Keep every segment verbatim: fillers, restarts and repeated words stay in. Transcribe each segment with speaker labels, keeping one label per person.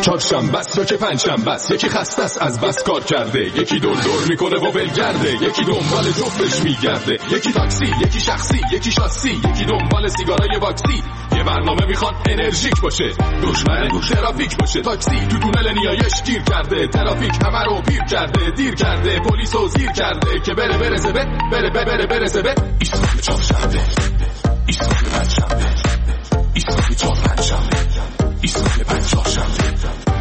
Speaker 1: چهارشنبه است تو که پنجشنبه است. یکی خسته است از بس کار کرده، یکی دور دور میکنه و ولگرده، یکی دنبال جفتش میگرده، یکی تاکسی، یکی شخصی، یکی شاسی، یکی دنبال سیگارای واکسی. یه برنامه میخواد انرژیک باشه، دشمن ترافیک باشه. تاکسی تو تونل نیایش گیر کرده، ترافیک همه رو پیر کرده، دیر کرده، پلیسو زیر کرده که بره برسه به بره بره بره برسه به ایستگاه چهارشنبه، ایستگاه پنجشنبه، ایستگاه چهارشنبه، ایستگاه پنجشنبه.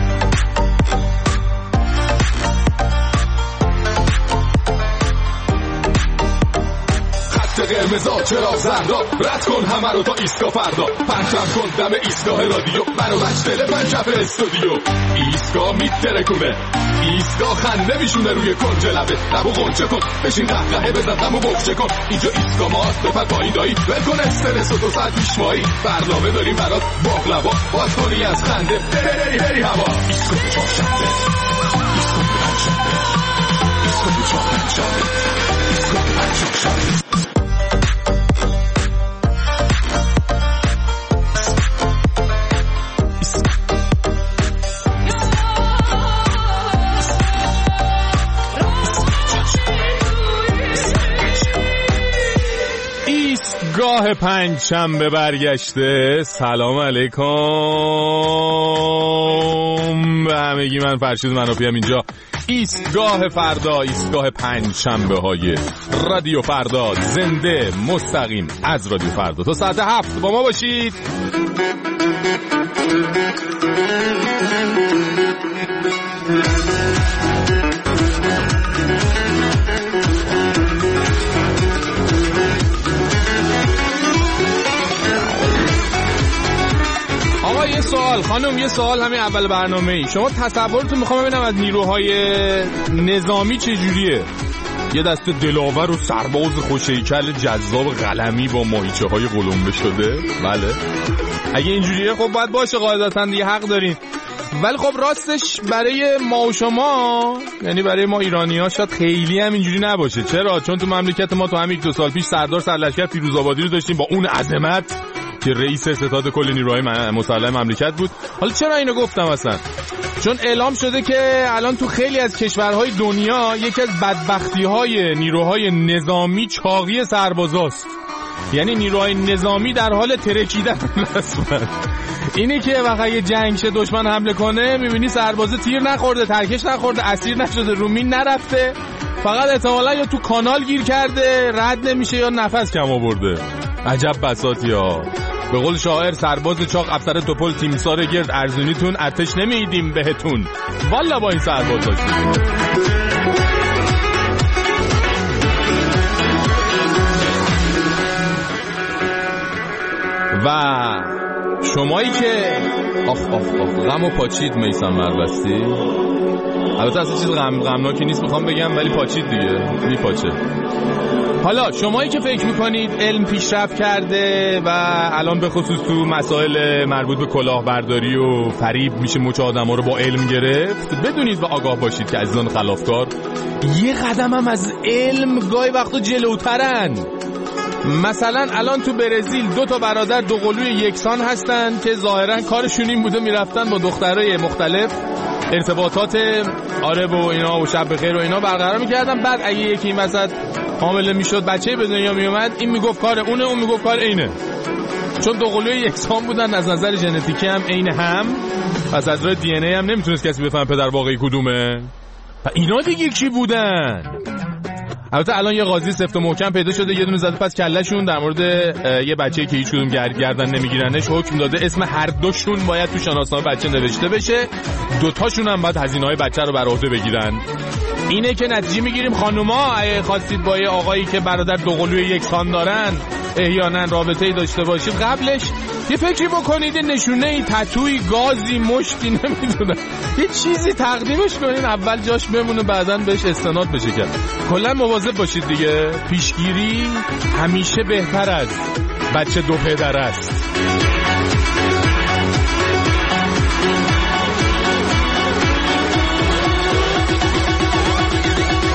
Speaker 1: قرمزا چرا زردا رد کن همه رو تا ایستگاه فردا. پرچم کن دم ایستگاه رادیو، منو مشتل پنجشنبه استودیو. ایستگاه میترکونه، ایستگاه خنده میشونه روی کنج لبه. لبو غنچه کن بشین قهقهه بزن دمو بخچه کن. اینجا ایستگاه ماست بپر پایین دایی، ول کن استرس و دو ساعت پیشمایی. برنامه داریم برات باقلوا، باز کنی از خنده هری هری هوا. ایستگاه چهارشنبه، ایستگاه پنجشنبه، ایستگاه چهارشنبه، ایستگاه پنجشنبه.
Speaker 2: گاه پنجشنبه برگشته. سلام علیکم به همگی، من فرشید منافی هم اینجا. ایستگاه فردا، ایستگاه پنجشنبه های رادیو فردا، زنده مستقیم از رادیو فردا تا ساعت هفت با ما باشید. آقا یه سوال، خانم یه سوال همین اول برنامه ای، شما تصورتون میخوام ببینم از نیروهای نظامی چجوریه؟ یه دسته دلاور و سرباز خوش‌هیکل جذاب قلمی با ماهیچه های قلمبه شده؟ بله اگه اینجوریه خب باید باشه، قاعدتاً دیگه حق دارین. ولی خب راستش برای ما و شما، یعنی برای ما ایرانی‌ها شاید خیلی هم اینجوری نباشه. چرا؟ چون تو مملکت ما تو همین دو سال پیش سردار سرلشکر فیروزآبادی رو داشتیم با اون عظمت که رئیس ستاد کل نیروهای مسلح مملکت بود. حالا چرا اینو گفتم اصلا؟ چون اعلام شده که الان تو خیلی از کشورهای دنیا یکی از بدبختی‌های نیروهای نظامی چاقی سربازاست. یعنی نیروهای نظامی در حال ترکیدن رسما. اینی که وقتی یه جنگ شه دشمن حمله کنه میبینی سربازه تیر نخورده، ترکش نخورده، اسیر نشده، رو مین نرفته، فقط احتمالا یا تو کانال گیر کرده رد نمیشه یا نفس کم آورده. عجب بساطی ها. به قول شاعر سرباز چاق افسر توپل تیمسار گرد ارزونیتون ارتش نمیدیم بهتون. والا با این سرباز داشتیم. و شمایی که آخ آخ آخ غمو پاچید میسان مربستی. البته اصلا چیز غم غمناکی نیست میخوام بگم، ولی پاچید دیگه، میپاچه. حالا شمایی که فکر میکنید علم پیشرفت کرده و الان به خصوص تو مسائل مربوط به کلاهبرداری و فریب میشه مچ آدما رو با علم گرفت، بدونید و آگاه باشید که عزیزان خلافکار یه قدم هم از علم گاهی وقتا جلوترن. مثلا الان تو برزیل دو تا برادر دوقلوی یکسان هستن که ظاهرا کارشون این بوده میرفتن با دخترای مختلف ارتباطات عارب و اینا و شب بخیر و اینا برقرار میکردن. بعد اگه یکی این وسط حامله میشد، بچه به دنیا میومد، این میگفت کار اونه، اون میگفت کار اینه. چون دوقلوی یکسان بودن از نظر ژنتیکی هم عین هم، از نظر دی ان ای هم نمیتونست کسی بفهمه پدر واقعی کدومه. و اینا دیگه کی بودن؟ البته الان یه قاضی سفت و محکم پیدا شده، یه دونه زده پس کلهشون در مورد یه بچه‌ای که هیچ کدوم گردن نمیگیرنش حکم داده اسم هر دوشون باید تو شناسنامه بچه نوشته بشه، دوتاشون هم باید هزینه‌های بچه رو بر عهده بگیرن. اینه که نتیجه میگیریم خانوما اگه خواستید با یه آقایی که برادر دوقلوی یکسان دارن احیانا رابطه‌ای داشته باشید، قبلش یه فکری بکنید، نشونه تتوی گازی مشتی نمیدونم یه چیزی تقدیمش کنید، اول جاش بمونه بعداً بهش استناد بشه کرد. کلا مواظب باشید دیگه، پیشگیری همیشه بهتر از بچه دو پدر است.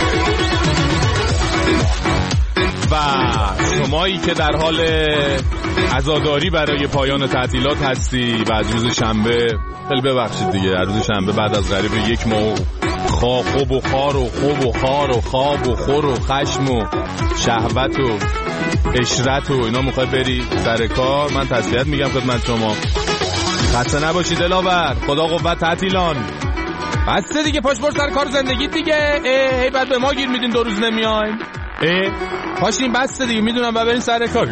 Speaker 2: و شمایی که در حال عزاداری برای پایان تعطیلات هستی و از روز شنبه، خیلی ببخشید دیگه، از روز شنبه بعد از قریب یک ماه خواب و خار و خوب و خار و خواب و خور و خشم و شهوت و اشرت و اینا میخوای بری سر کار، من تسلیت میگم خدمت شما. خسته نباشید دلاور، خدا قوت تعطیلان. بسته دیگه، پاش بر سر کار زندگی دیگه. ای بعد به ما گیر میدین دو روز نمیایم. ای پاشین بسته دیگه، میدونم بعد برین سر کار.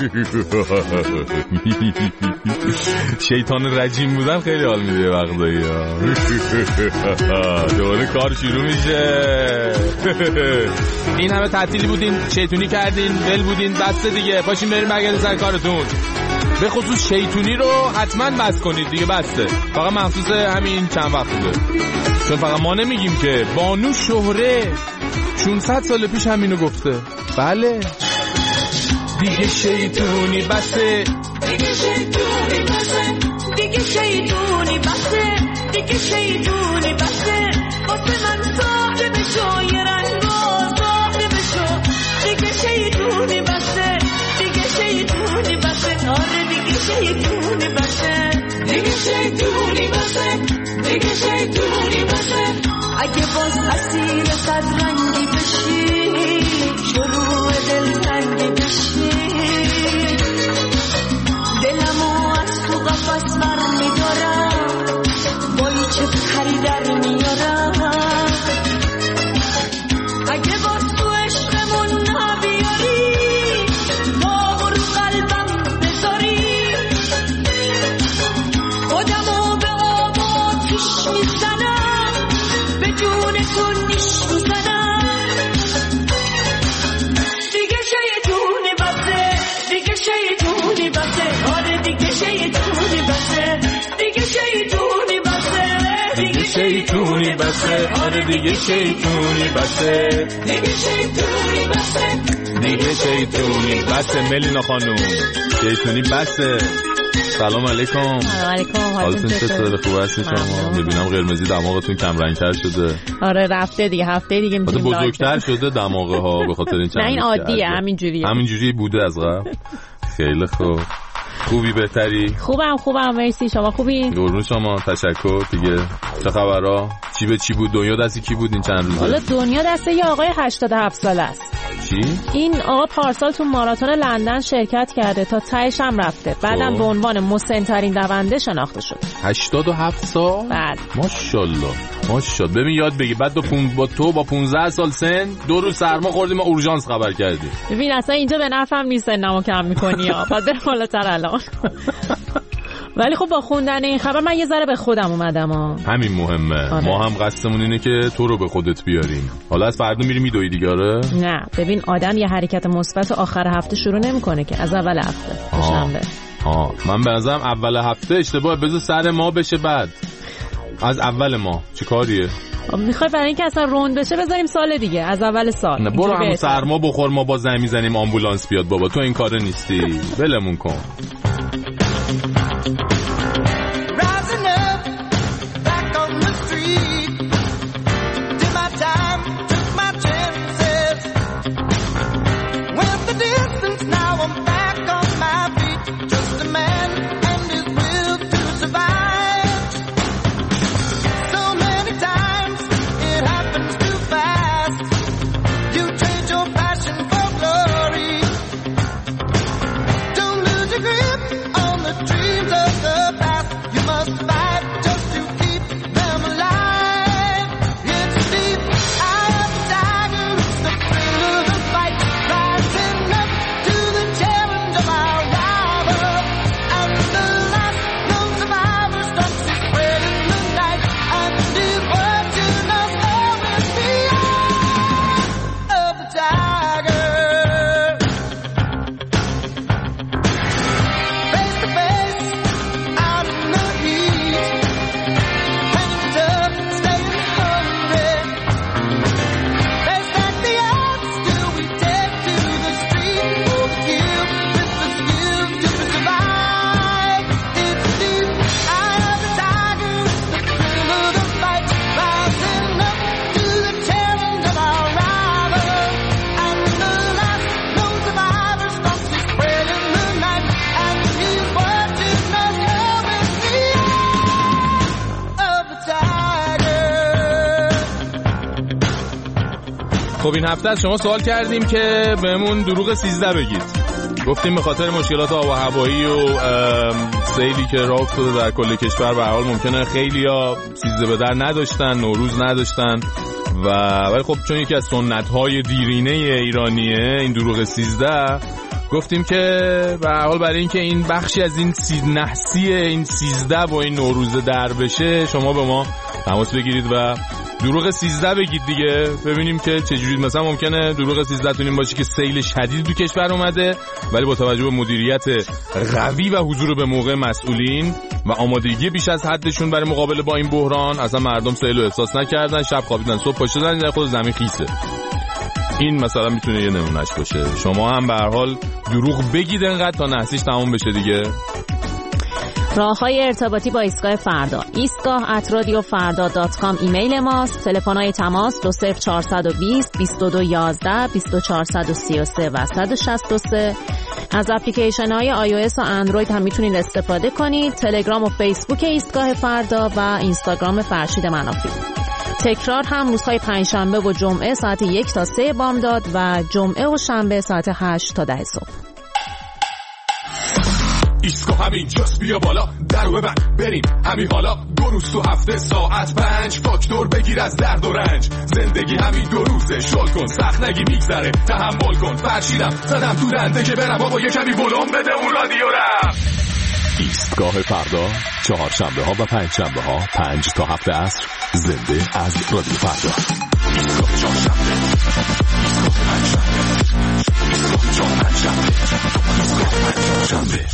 Speaker 2: شیطان رجیم بودن خیلی حال میده وقتایی ها. دوباره کار شروع میشه. این همه تعطیلی بودین، شیطونی کردین، ول بودین، بسته دیگه، پاشین برین برگردین سر کارتون. به خصوص شیطونی رو حتما بس کنید دیگه، بسته. فقط مخصوص همین چند وقت بوده، چون فقط ما نمیگیم که بانو شهره ششصد سال پیش همینو گفته. بله دیگه شیطونی بسه، دیگه شیطونی بسه، دیگه شیطونی بسه، دیگه شیطونی بسه. واسه من صاحب شو یه رنگا صاحب شو، دیگه شیطونی بسه، دیگه شیطونی بسه. آره دیگه شیطونی بسه، دیگه شیطونی بسه، دیگه شیطونی بسه. اگه باز اسیر صد رنگی بشی، شروع دلتنگی بشی، دلمو از تو قفص بر میدارم، بایی چه پری در میارم. اگه باز تو عشقمون نبیاری، داغ رو قلبم بذاری، خودمو به آب آتیش میزنم، به جون تو نیش میزنم. دیگه شیطونی بسه، دیگه شیطونی بسه. آره دیگه شیطونی بسه، دیگه شیطونی بسه، دیگه شیطونی بسه. آره دیگه شیطونی بسه، دیگه شیطونی بسه، دیگه شیطونی بسه. ملینا خانوم شیطونی بسه. سلام علیکم.
Speaker 3: علیکم.
Speaker 2: حالتون چطوره؟ خوب هستی شما؟ میبینم قرمزی دماغتون کم رنگ‌تر شده.
Speaker 3: آره رفته دیگه، هفته دیگه میتونیم
Speaker 2: بزرگتر شده دماغه ها به خاطر این چند.
Speaker 3: نه این عادیه، همین جوریه،
Speaker 2: همین جوری بوده از قبل. خیلی خوب. خوبی بهتری؟
Speaker 3: خوبم خوبم مرسی، شما خوبی؟
Speaker 2: قربون شما، تشکر. دیگه چه خبرها؟ چی به چی بود؟ دنیا دستی کی بود این چند روزه؟
Speaker 3: حالا دنیا دسته یه آقای هشتاد و هفت ساله است.
Speaker 2: چی؟
Speaker 3: این آقا پارسال تو ماراتون لندن شرکت کرده، تا تهش هم رفته، بعدم به عنوان مسن‌ترین دونده شناخته شد.
Speaker 2: هشتاد و هفت سال؟
Speaker 3: بله
Speaker 2: ماشاءالله ماشاءالله. ببین یاد بگی بعد با, پون... با تو با پانزده سال سن دو روز سرما خوردیم ما اورژانس خبر کردیم.
Speaker 3: ببین اصلا اینجا به نفعم نیست سنمو کم می‌کنی ها، بعد برم بالاتر الان. ولی خب با خوندن این خبر من یه ذره به خودم اومدم ها.
Speaker 2: همین مهمه. آره. ما هم قصدمون اینه که تو رو به خودت بیاریم. حالا از فردا میری میدوی دیگه. آره
Speaker 3: نه ببین آدم یه حرکت مثبت آخر هفته شروع نمیکنه که از اول هفته شنبه.
Speaker 2: ها من به نظرم اول هفته اشتباه، بذار سر ما بشه بعد از اول ما. چی کاریه؟
Speaker 3: میخوای برای اینکه اصلا روند بشه بذاریم سال دیگه از اول سال.
Speaker 2: نه برو هم سرما بخور ما با زنگ میزنیم آمبولانس بیاد. بابا تو این کاره نیستی. ولمون کن. خب این هفته از شما سوال کردیم که بهمون دروغ سیزده بگید. گفتیم به خاطر مشکلات آب و هوایی و سیلی که راه افتاده در کل کشور به هر حال ممکنه خیلیا سیزده به در نداشتن، نوروز نداشتن و ولی خب چون یکی از سنت‌های دیرینه ایرانیه این دروغ سیزده، گفتیم که به هر حال برای اینکه این بخشی از این سیز نحسی این سیزده با این نوروز در بشه شما به ما تماس بگیرید و دروغ سیزده بگید دیگه، ببینیم که چجوری. مثلا ممکنه دروغ سیزده تون این باشه که سیل شدید تو کشور اومده ولی با توجه به مدیریت قوی و حضور به موقع مسئولین و آمادگی بیش از حدشون برای مقابله با این بحران اصلا مردم سیل رو احساس نکردن، شب خوابیدن صبح پا شدن در خود زمین خیسه. این مثلا میتونه یه نمونهش باشه. شما هم به هر حال دروغ بگید انقدر تا نحسیش تموم بشه دیگه.
Speaker 3: راه‌های ارتباطی با ایستگاه فردا ایستگاه ات رادیو فردا دات کام ایمیل ماست. تلفن‌های تماس دو صفر چهارصد و بیست بیست و دو یازده بیست و چهارصد و سی و سه و صد و شصت و سه. از اپلیکیشن‌های آی او اس و اندروید هم میتونید استفاده کنید. تلگرام و فیسبوک ایستگاه فردا و اینستاگرام فرشید منافی. تکرار هم روزهای پنجشنبه و جمعه ساعت یک تا سه بامداد و جمعه و شنبه ساعت هشت تا ده صبح.
Speaker 1: ایستگاه همین جاست، بیا بالا درو ببند بریم همین حالا. دو روز تو هفته ساعت پنج فاکتور بگیر از درد و رنج. زندگی همین دو روزه، شل کن سخت نگی میگذره، تحمل کن. فرشیدم زدم تو رنده که برم بابا یه کمی ولوم بده اون رادیو رم.
Speaker 4: ایستگاه فردا چهارشنبه ها و پنج شنبه ها پنج تا هفت عصر زنده از رادیو فردا. ایستگاه چهارشنبه، ایستگاه پنج شنبه، ایستگاه چهار پنج شنبه، ایستگاه پنج شنبه.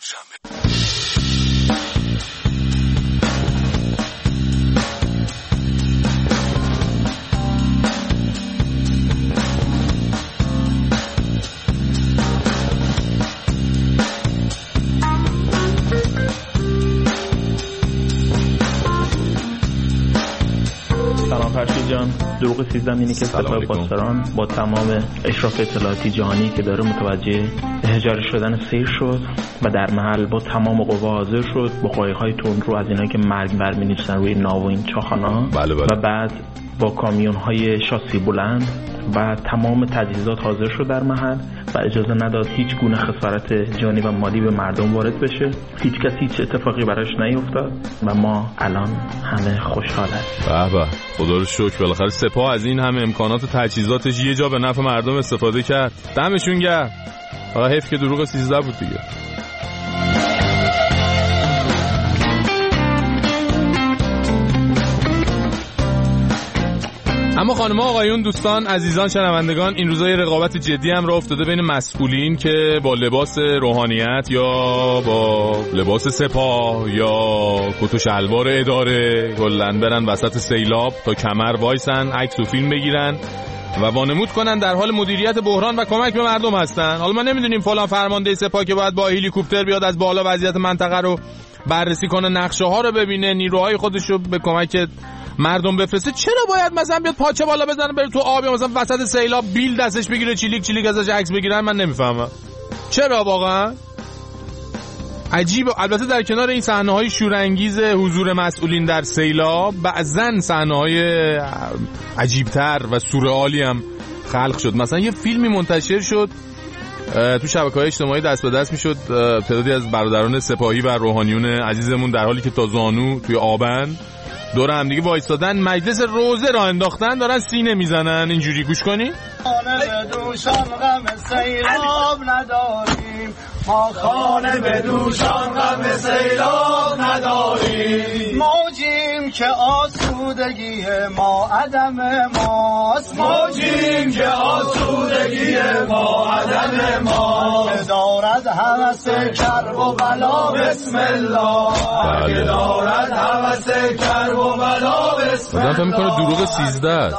Speaker 5: فرشید جان، دروغ سیزده اینه که سپاه پاسداران با تمام اشراف اطلاعاتی جهانی که داره متوجه احجار شدن سیر شد و در محل با تمام قوا حاضر شد با قایق‌های تندرو از اینایی که مرگ بر می‌نویسن روی ناو این چاخانا.
Speaker 2: بله بله.
Speaker 5: و بعد با کامیون‌های شاسی بلند و تمام تجهیزات حاضر شد در محل و اجازه نداد هیچ گونه خسارت جانی و مالی به مردم وارد بشه. هیچ کس هیچ اتفاقی براش نیفتاد و ما الان همه خوشحال هستیم.
Speaker 2: به به، خدا رو شکر. بالاخره سپاه از این همه امکانات و تجهیزاتش یه جا به نفع مردم استفاده کرد. دمشون گرم. فقط حیف که دروغ سیزده بود دیگه. اما خانم آقایون، دوستان، عزیزان، شنوندگان، این روزای رقابت جدی هم راه افتاده بین مسئولین که با لباس روحانیت یا با لباس سپاه یا کت و شلوار اداره کلاً برن وسط سیلاب تا کمر وایسن عکس و فیلم بگیرن و وانمود کنن در حال مدیریت بحران و کمک به مردم هستن. حالا ما نمیدونیم فلان فرمانده سپاه که باید با هلیکوپتر بیاد از بالا وضعیت منطقه رو بررسی کنه، نقشه ها رو ببینه، نیروهای خودش رو به کمک مردم بفرسته، چرا باید مثلا بیاد پاچه بالا بزنه بره تو آب یا مثلا وسط سیلاب بیل دستش بگیره چیلیک چیلیک ازش عکس بگیرن؟ من نمیفهمم چرا واقعا. عجیبه. البته در کنار این صحنه‌های شورانگیز حضور مسئولین در سیلاب، بعضن صحنه‌های عجیب‌تر و سورئالی هم خلق شد. مثلا یه فیلمی منتشر شد تو شبکه‌های اجتماعی، دست به دست میشد تعدادی از برادران سپاهی و روحانیون عزیزمون در حالی که تا زانو توی آبن دور هم دیگه وایستادن، مجلس روزه را انداختن، دارن سینه میزنن. اینجوری گوش کنی.
Speaker 6: خانه به دوشان غم سیلاب نداریم، ما خانه به دوشان غم سیلاب نداریم. موجیم که آسودگی ما عدم ماست، موجیم که آسودگی ما عدم ماست. دارد هوس کرب و بلا بسم الله، که دارد هوس کرب و بلا بسم الله.
Speaker 2: آدم فهم میکنه دروغ سیزده است.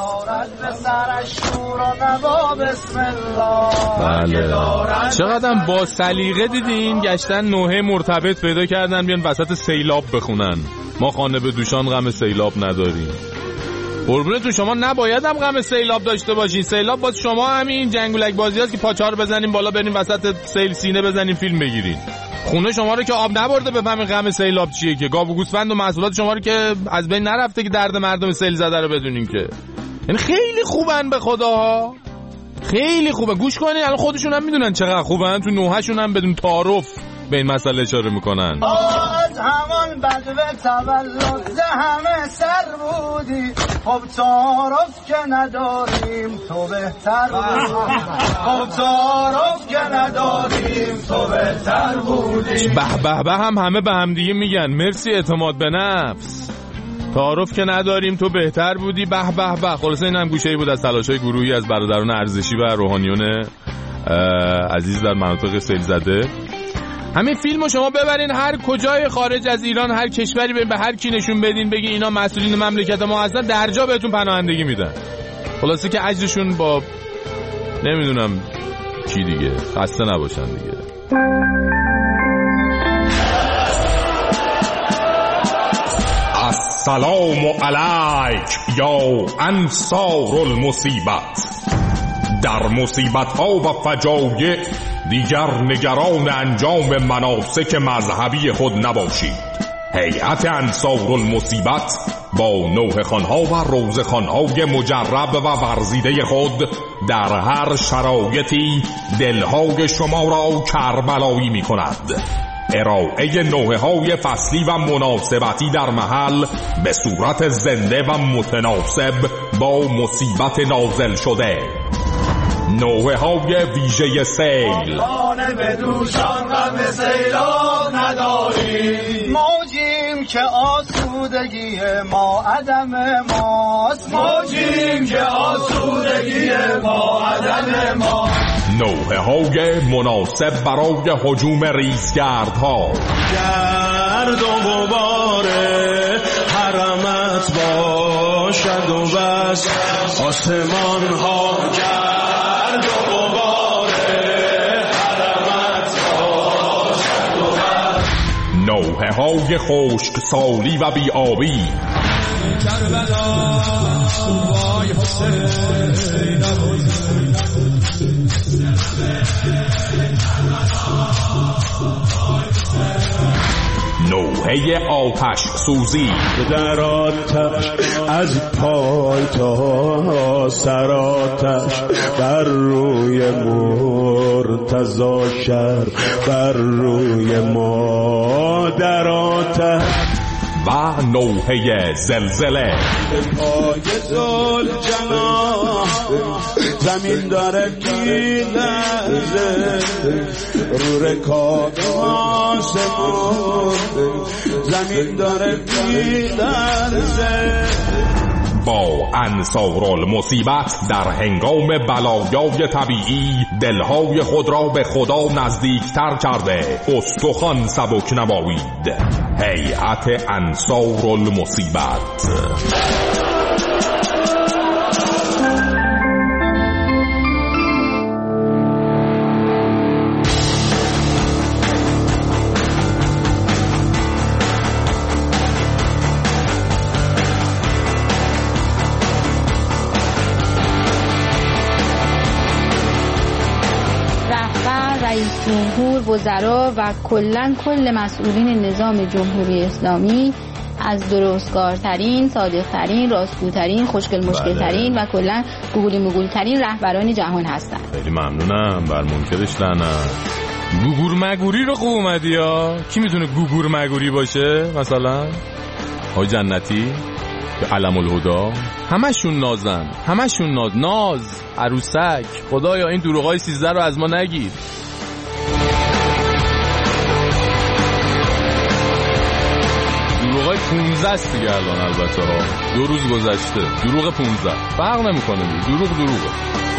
Speaker 2: بله. چقدر با سلیقه دیدین گشتن نوحه مرتبط پیدا کردن بیان وسط سیلاب بخونن ما خانه به دوشان غم سیلاب نداریم. قربونتون شما نباید هم غم سیلاب داشته باشین. سیلاب باز شما همین جنگولک بازی هست که پاچه ها رو بزنین بالا برین وسط سیل سینه بزنین فیلم بگیرین. خونه شما رو که آب نبرده بفهمین غم سیلاب چیه، که گاو و گوسفند و محصولات شما رو که از بین نرفته که درد مردم سیل زده رو بدونین که. یعنی خیلی خوبن به خداها، خیلی خوبه. گوش کنین الان خودشون هم میدونن چقدر خوبن، تو نوحه‌شون هم بدون تعارف به این مسئله اشاره میکنن.
Speaker 6: از همان بدو تولد ز همه سر بودی، خب تعارف که نداریم تو بهتر بودی، خب تعارف که نداریم تو بهتر بودی.
Speaker 2: به به به هم همه به هم دیگه میگن مرسی اعتماد به نفس. تعارف که نداریم تو بهتر بودی. به به به. خلاصه این هم گوشه‌ای بود از تلاش‌های گروهی از برادران ارزشی و روحانیون عزیز در مناطق سیل زده. همین فیلمو شما ببرین هر کجای خارج از ایران، هر کشوری، به هر کی نشون بدین بگین اینا مسئولین مملکت ما هستن، درجا بهتون پناهندگی میدن. خلاصه که اجرشون با نمیدونم چی دیگه، خسته نباشن دیگه.
Speaker 1: السلام علیک یا انصار المصیبت. در مصیبت ها و فجایع دیگر نگران انجام مناسک مذهبی خود نباشید. هیئت انصار المصیبت با نوحه خوان‌ها و روزه خوان‌های مجرب و ورزیده خود در هر شرایطی دلهای شما را کربلایی می کند. ارائه نوحه‌های فصلی و مناسبتی در محل به صورت زنده و متناسب با مصیبت نازل شده. نوحه‌های ویژه سیل.
Speaker 6: خانه به دوشان غم سیلاب نداریم، موجیم که آسودگی ما عدم ماست، موجیم که آسودگی ما عدم ماست.
Speaker 1: نوحه‌های مناسب برای هجوم ریزگردها.
Speaker 7: گرد و غباره حرمت باشد و بس، آسمان ها گرد و غباره حرمت باشد و بس.
Speaker 1: نوحه‌های خشکسالی و بی‌آبی.
Speaker 7: کربلا وای حسین
Speaker 1: نوحه آتش سوزی.
Speaker 7: در آتش از پای تا سر آتش، بر روی مرتضی شهر، بر روی ما در آتش.
Speaker 1: و نوحه زلزله.
Speaker 7: پای ذوالجلال زمین داره میلرزه، رو رکاب آسمان زمین داره میلرزه.
Speaker 1: با انصار المصیبت در هنگام بلایای طبیعی دلهای خود را به خدا نزدیکتر کرده استخوان سبک نمایید. هیئت انصار المصیبت.
Speaker 8: رئیس جمهور، وزرا و کلاً کل مسئولین نظام جمهوری اسلامی از درستکارترین، صادقترین، راستگوترین، خوشگل مشکلترین و کلاً گوگلی مگولترین رهبران جهان هستند.
Speaker 2: خیلی ممنونم، بر منکرش لعنت. گوگور مگوری رو خوب اومدی ها. کی میتونه گوگور مگوری باشه؟ مثلا های جنتی یا علم الهدا. همشون نازن، همشون ناز ناز عروسک. خدایا این دروغای سیزده رو از ما نگیر. دروغای پونزده است دیگه الان. البته ها دو روز گذشته دروغ پونزده فرق نمیکنه دیگه. دروغ دروغه.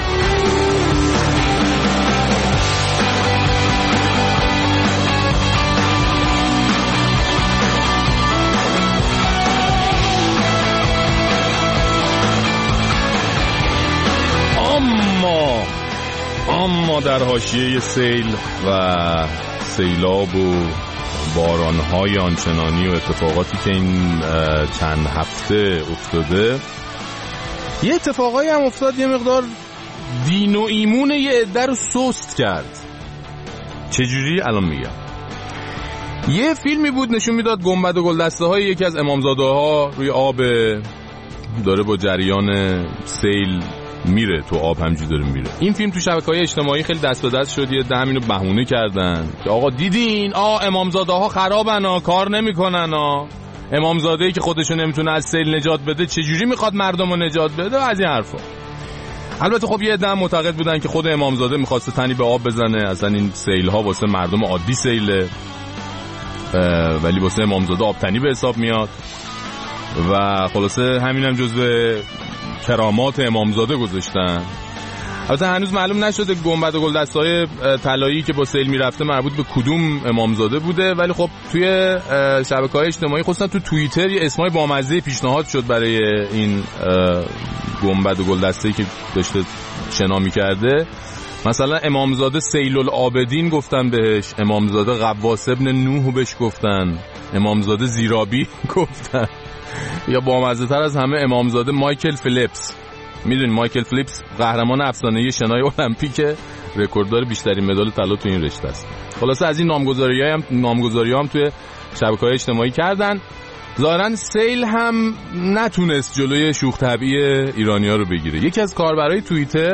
Speaker 2: اما اما در حاشیه سیل و سیلاب و بارانهای آنچنانی و اتفاقاتی که این چند هفته افتاده، یه اتفاقایی هم افتاد یه مقدار دین و ایمون یه عده رو سست کرد. چجوری؟ الان میگم. یه فیلمی بود نشون میداد گنبد و گلدسته های یکی از امامزاده ها روی آب داره با جریان سیل میره تو آب، همجوری داره میره. این فیلم تو شبکه‌های اجتماعی خیلی دست به دست شد، یه دم اینو بهونه کردن که آقا دیدین آ امامزاده ها خرابن ها، کار نمیکنن ها، امامزاده‌ای که خودشو نمیتونه از سیل نجات بده چجوری میخواد مردمو نجات بده از این حرفا. البته خب یه عده معتقد بودن که خود امامزاده میخواسته تنی به آب بزنه، اصلا این سیل ها واسه مردم عادی سیله ولی واسه امامزاده آب تنی به حساب میاد و خلاصه همینم جزو کرامات امامزاده گذاشتن. البته هنوز معلوم نشده گنبد و گلدسته‌های طلایی که با سیل میرفته مربوط به کدوم امامزاده بوده، ولی خب توی شبکه‌های اجتماعی خصوصا تو توییتر یه اسمای بامزه پیشنهاد شد برای این گنبد و گلدسته‌ای که داشته شنا می‌کرده. مثلا امامزاده سیل العابدین گفتن بهش، امامزاده غواص ابن نوح بهش گفتن، امامزاده زیرابی گفتن، یا بامزه تر از همه امامزاده مایکل فلیپس. میدونی مایکل فلیپس قهرمان افسانه‌ای شنای المپیک، رکورددار بیشترین مدال طلا تو این رشته است. خلاصه از این نامگذاری‌ها هم نامگذاری‌ها هم توی شبکه‌های اجتماعی کردن. ظاهراً سیل هم نتونست جلوی شوخ طبعی ایرانی‌ها رو بگیره. یکی از کاربرای توییتر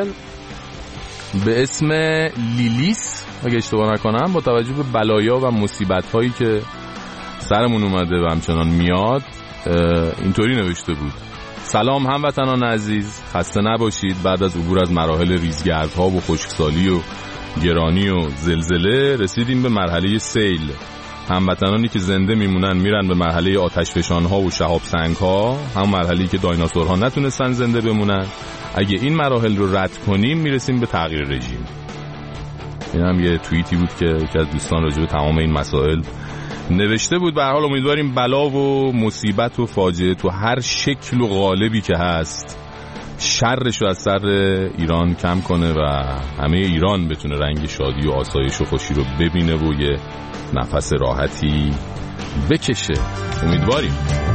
Speaker 2: به اسم لیلیس اگه اشتباه نکنم، با توجه به بلایا و مصیبت‌هایی که سرمون اومده و همچنان میاد اینطوری نوشته بود: سلام هموطنان عزیز، خسته نباشید. بعد از عبور از مراحل ریزگردها و خشکسالی و گرانی و زلزله رسیدیم به مرحله سیل. هموطنانی که زنده میمونن میرن به مرحله آتشفشان‌ها و شهاب سنگ‌ها، هم مرحله‌ای که دایناسورها نتونستن زنده بمونن. اگه این مراحل رو رد کنیم میرسیم به تغییر رژیم. این هم یه توییتی بود که یکی از دوستان راجع به تمام این مسائل نوشته بود. به هر حال امیدواریم بلا و مصیبت و فاجعه تو هر شکل و قالبی که هست شرش رو از سر ایران کم کنه و همه ایران بتونه رنگ شادی و آسایش و خوشی رو ببینه و یه نفس راحتی بکشه. امیدواریم.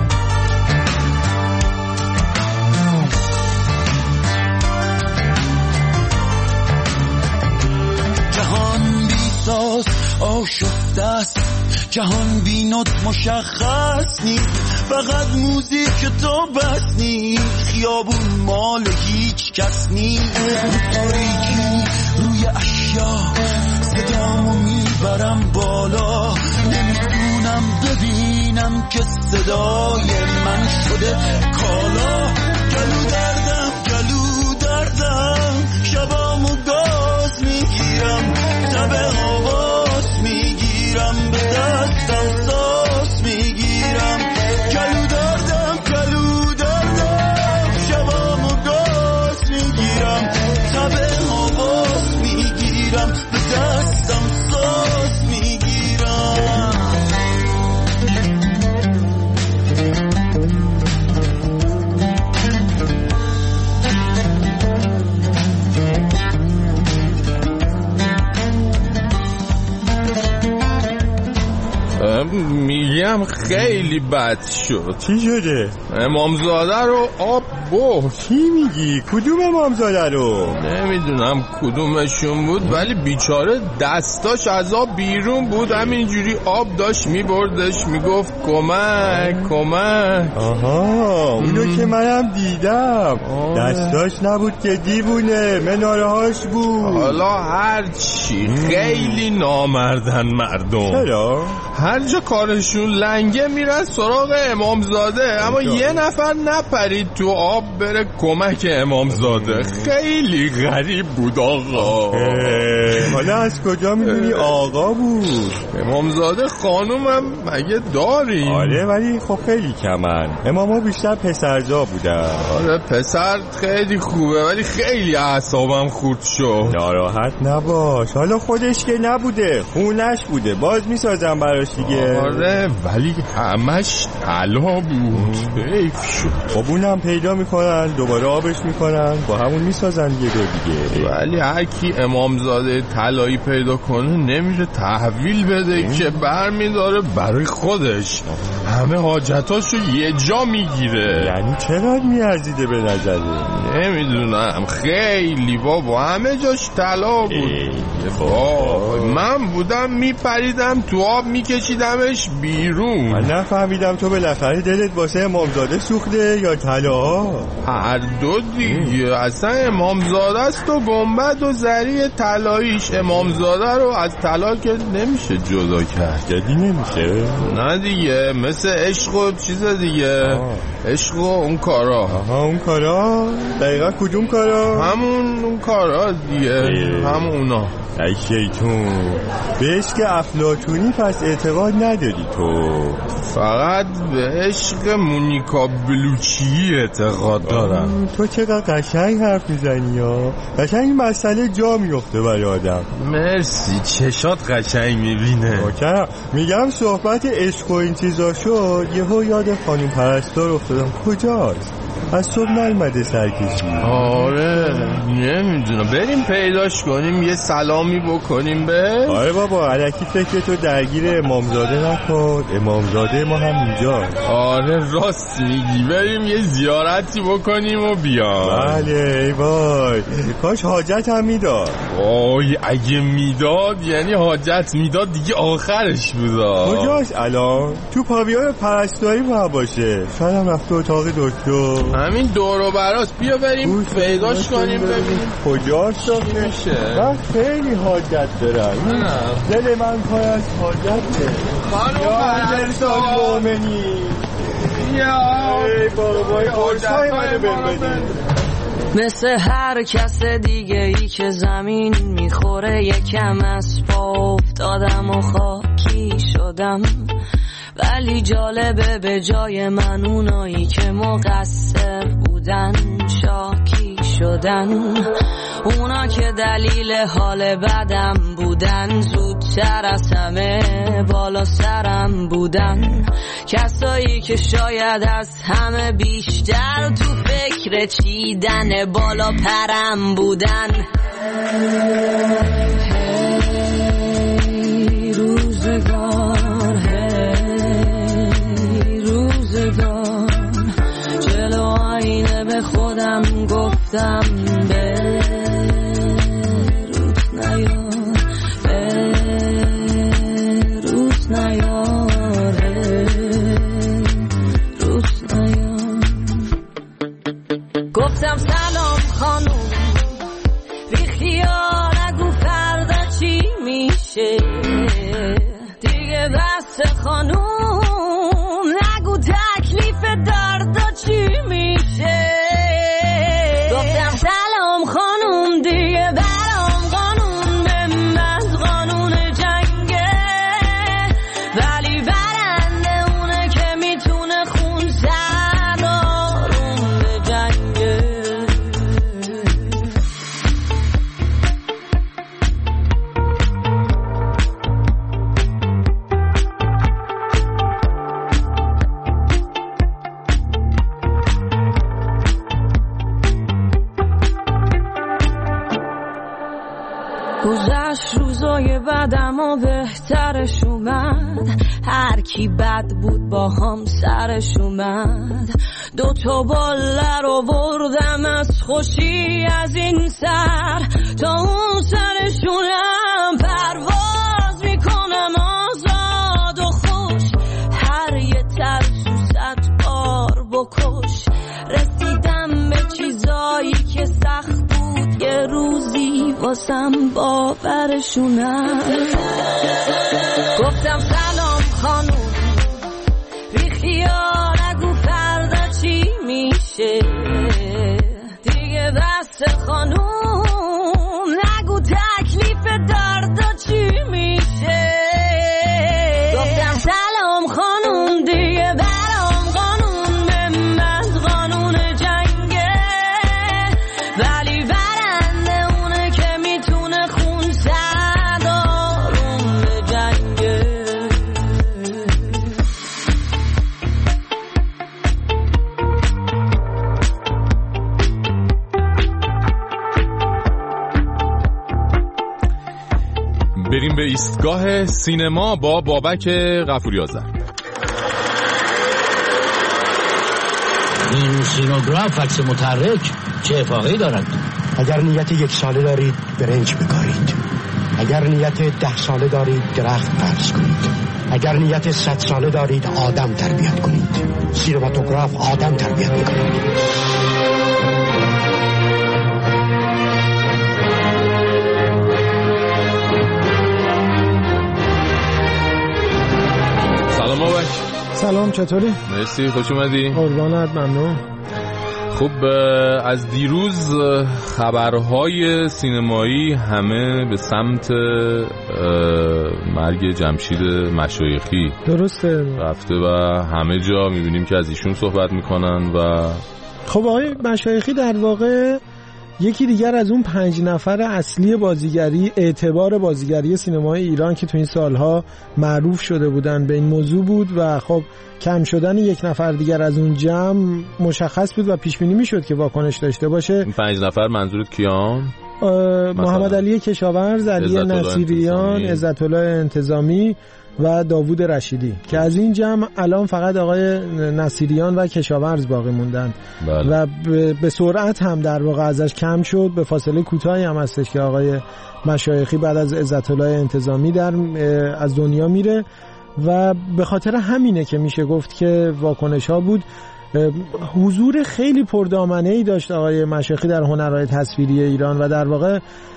Speaker 9: جهان بی ساز آشفته است، جهان بینات مشخص نیست، فقط موزیک تو بس نیست، خیابون مال هیچ کس نیست، تاریکی روی اشیا صدامو میبرم بالا، نمیتونم ببینم که صدای من شده کالا، گلو دردم گلو دردم شبامو گاز میگیرم، تب آواز میگیرم، به دستم ساز میگیرم، گلو دردم گلو دردم شبامو گاز میگیرم، تب آواز میگیرم، به دستم ساز میگیرم.
Speaker 2: میگم خیلی بد شد.
Speaker 10: چی شده؟
Speaker 2: امامزاده رو آب برد.
Speaker 10: چی میگی؟ کدوم امامزاده رو؟
Speaker 2: نمیدونم کدومشون بود ولی بیچاره دستاش از آب بیرون بود، همینجوری آب داشت میبردش، میگفت کمک کمک.
Speaker 10: آها اونو که منم دیدم. آه. دستاش نبود که دیوونه، منارهاش بود.
Speaker 2: حالا هرچی خیلی نامردن مردم.
Speaker 10: چرا؟
Speaker 2: هر جا کارشون لنگه میرن سراغ امامزاده، اما یه نفر نپرید تو آب بره کمک امامزاده. خیلی غریب بود آقا.
Speaker 10: حالا از کجا میدونی آقا بود؟
Speaker 2: امامزاده خانومم مگه داری؟
Speaker 10: آره ولی خب خیلی کمن، اماما بیشتر پسرزا بودن.
Speaker 2: آره پسر خیلی خوبه ولی خیلی اعصابم خورد شد.
Speaker 10: ناراحت نباش، حالا خودش که نبوده، خونش بوده، باز میسازم براش دیگه.
Speaker 2: آره ولی همش طلا بود، حیف شد.
Speaker 10: خب اونم پیدا میکنن دوباره آبش میکنن، با همون میسازن یه دو دیگه.
Speaker 2: ولی هر کی امامزاده طلایی پیدا کنه نمیره تحویل بده ام؟ که برمیداره برای خودش. همه حاجتاشو یه جا میگیره.
Speaker 10: یعنی چقدر میارزیده به نظره؟
Speaker 2: نمیدونم، خیلی بابا، همه جاش طلا بود. بابا من بودم میپریدم تو آب میکشیدمش بیرون.
Speaker 10: من نفهمیدم تو بالاخره دلت واسه امامزاده سوخته یا طلا؟
Speaker 2: هر دو دیگه. اصلا امامزاده است و گنبد و زری طلاییش. امامزاده رو از طلا که نمیشه جدا کرد.
Speaker 10: جدی نمیشه؟
Speaker 2: نه دیگه، مثل عشق و چیز دیگه. عشق و اون کارا.
Speaker 10: آها اون کارا؟ دقیقا کدوم کارا؟
Speaker 2: همون اون کارا دیگه. همون اونا.
Speaker 10: ای شیطون، به عشق افلاطونی پس اعتقاد نداری تو؟
Speaker 2: فقط به عشق مونیکا بلوچی اعتقاد دارم.
Speaker 10: تو چقدر قشنگ حرف میزنی ها. قشنگ این مسئله جا میفته برای آدم.
Speaker 2: مرسی، چشات قشنگ میبینه.
Speaker 10: اوکی. میگم صحبت عشق و این چیزا شد، یهو یاد خانم پرستار افتادم. کجاست؟ از صبح نایمده سرکشی.
Speaker 2: آره نمیدونم، بریم پیداش کنیم، یه سلامی بکنیم به.
Speaker 10: آره بابا، الکی فکرتو درگیر امامزاده نکن. امامزاده ما هم اینجا.
Speaker 2: آره راست میگی، بریم یه زیارتی بکنیم و بیام.
Speaker 10: بله ای وای، کاش حاجت هم میداد.
Speaker 2: وای اگه میداد یعنی حاجت میداد دیگه آخرش بودا.
Speaker 10: کجاست الان؟ تو پاویون پرستاری باید باشه. شاید هم رفته اتاق دکتر.
Speaker 2: همین دور و براست، بیا بریم پیداش کنیم ببینیم
Speaker 10: کجاست.
Speaker 2: میشه.
Speaker 10: من خیلی حاجت دارم، دل من پای از حاجته.
Speaker 2: خانم پرستار
Speaker 10: مومنی
Speaker 2: یا
Speaker 10: ای بابای قرصای منو ببینید.
Speaker 11: مثل هر کس دیگه ای که زمین میخوره یکم از پا افتادم و خاکی شدم، ولی جالبه به جای من اونایی که مقصر بودن شاکی شدن. اونا که دلیل حال بدم بودن زودتر از همه بالا سرم بودن. کسایی که شاید از همه بیشتر تو فکر چیدن بالا پرم بودن. هی روزگار، هی روزگار، جلو آینه به خودم گفتم به روز نیار، به روز نیار، روز نیار. گفتم سلام خانوم، بی خیال نگو فردا چی میشه دیگه. بس خانوم نگو تکلیف دردا چی میشه. گفتم سلام خانوم، دیگه برام قانون به من قانون جنگه، ولی برنده اونه که میتونه خون سر آروم به جنگه. گذشت روزای بعدم و بهترش اومد، هر کی بد بود با هم سرش اومد. دو تا باله رو بردم از خوشی از این سر تا اون سرشونم پرواز میکنم آزاد و خوش. هر یه ترسو صد بار بکش، رسیدم به چیزایی که سخت بود یه روزی واسم باورشونم. گفتم سلام خانوم، بی خیال نگو فردا چی میشه دیگه. بس خانوم نگو تکلیف دردا چی میشه. گفتم سلام خانوم، دیگه برام قانون به من قانون جنگه، ولی برنده اونه که میتونه خون سر آروم به جنگه.
Speaker 2: بریم به ایستگاه سینما با بابک غفوری آذر.
Speaker 12: این سینوگراف عکس متحرک چه افاقه‌ای دارد؟
Speaker 13: اگر نیت یک ساله دارید برنج بکارید، اگر نیت ده ساله دارید درخت فرض کنید، اگر نیت صد ساله دارید آدم تربیت کنید. سینماتوگراف آدم تربیت میکنید.
Speaker 2: سلام بابک.
Speaker 14: سلام، چطوری؟
Speaker 2: مرسی، خوش اومدی.
Speaker 14: قربانت، ممنون.
Speaker 2: خب از دیروز خبرهای سینمایی همه به سمت مرگ جمشید مشایخی
Speaker 14: درسته
Speaker 2: رفته و همه جا میبینیم که از ایشون صحبت میکنن. و
Speaker 14: خب آقای مشایخی در واقع یکی دیگر از اون پنج نفر اصلی بازیگری، اعتبار بازیگری سینمای ایران که تو این سالها معروف شده بودن به این موضوع بود و خب کم شدن یک نفر دیگر از اون جمع مشخص بود و پیش بینی میشد که واکنش داشته باشه.
Speaker 2: این پنج نفر منظورت کیان؟
Speaker 14: محمد علی کشاورز، علی نصیریان، عزت الله انتظامی و داوود رشیدی که از این جمع الان فقط آقای نصیریان و کشاورز باقی موندن. بله. و به سرعت هم در واقع ازش کم شد. به فاصله کوتاهی هم هستش که آقای مشایخی بعد از عزت الله انتظامی در از دنیا میره و به خاطر همینه که میشه گفت که واکنش ها بود. حضور خیلی پردامنه‌ای داشت آقای مشایخی در هنرهای تصویری ایران و در واقع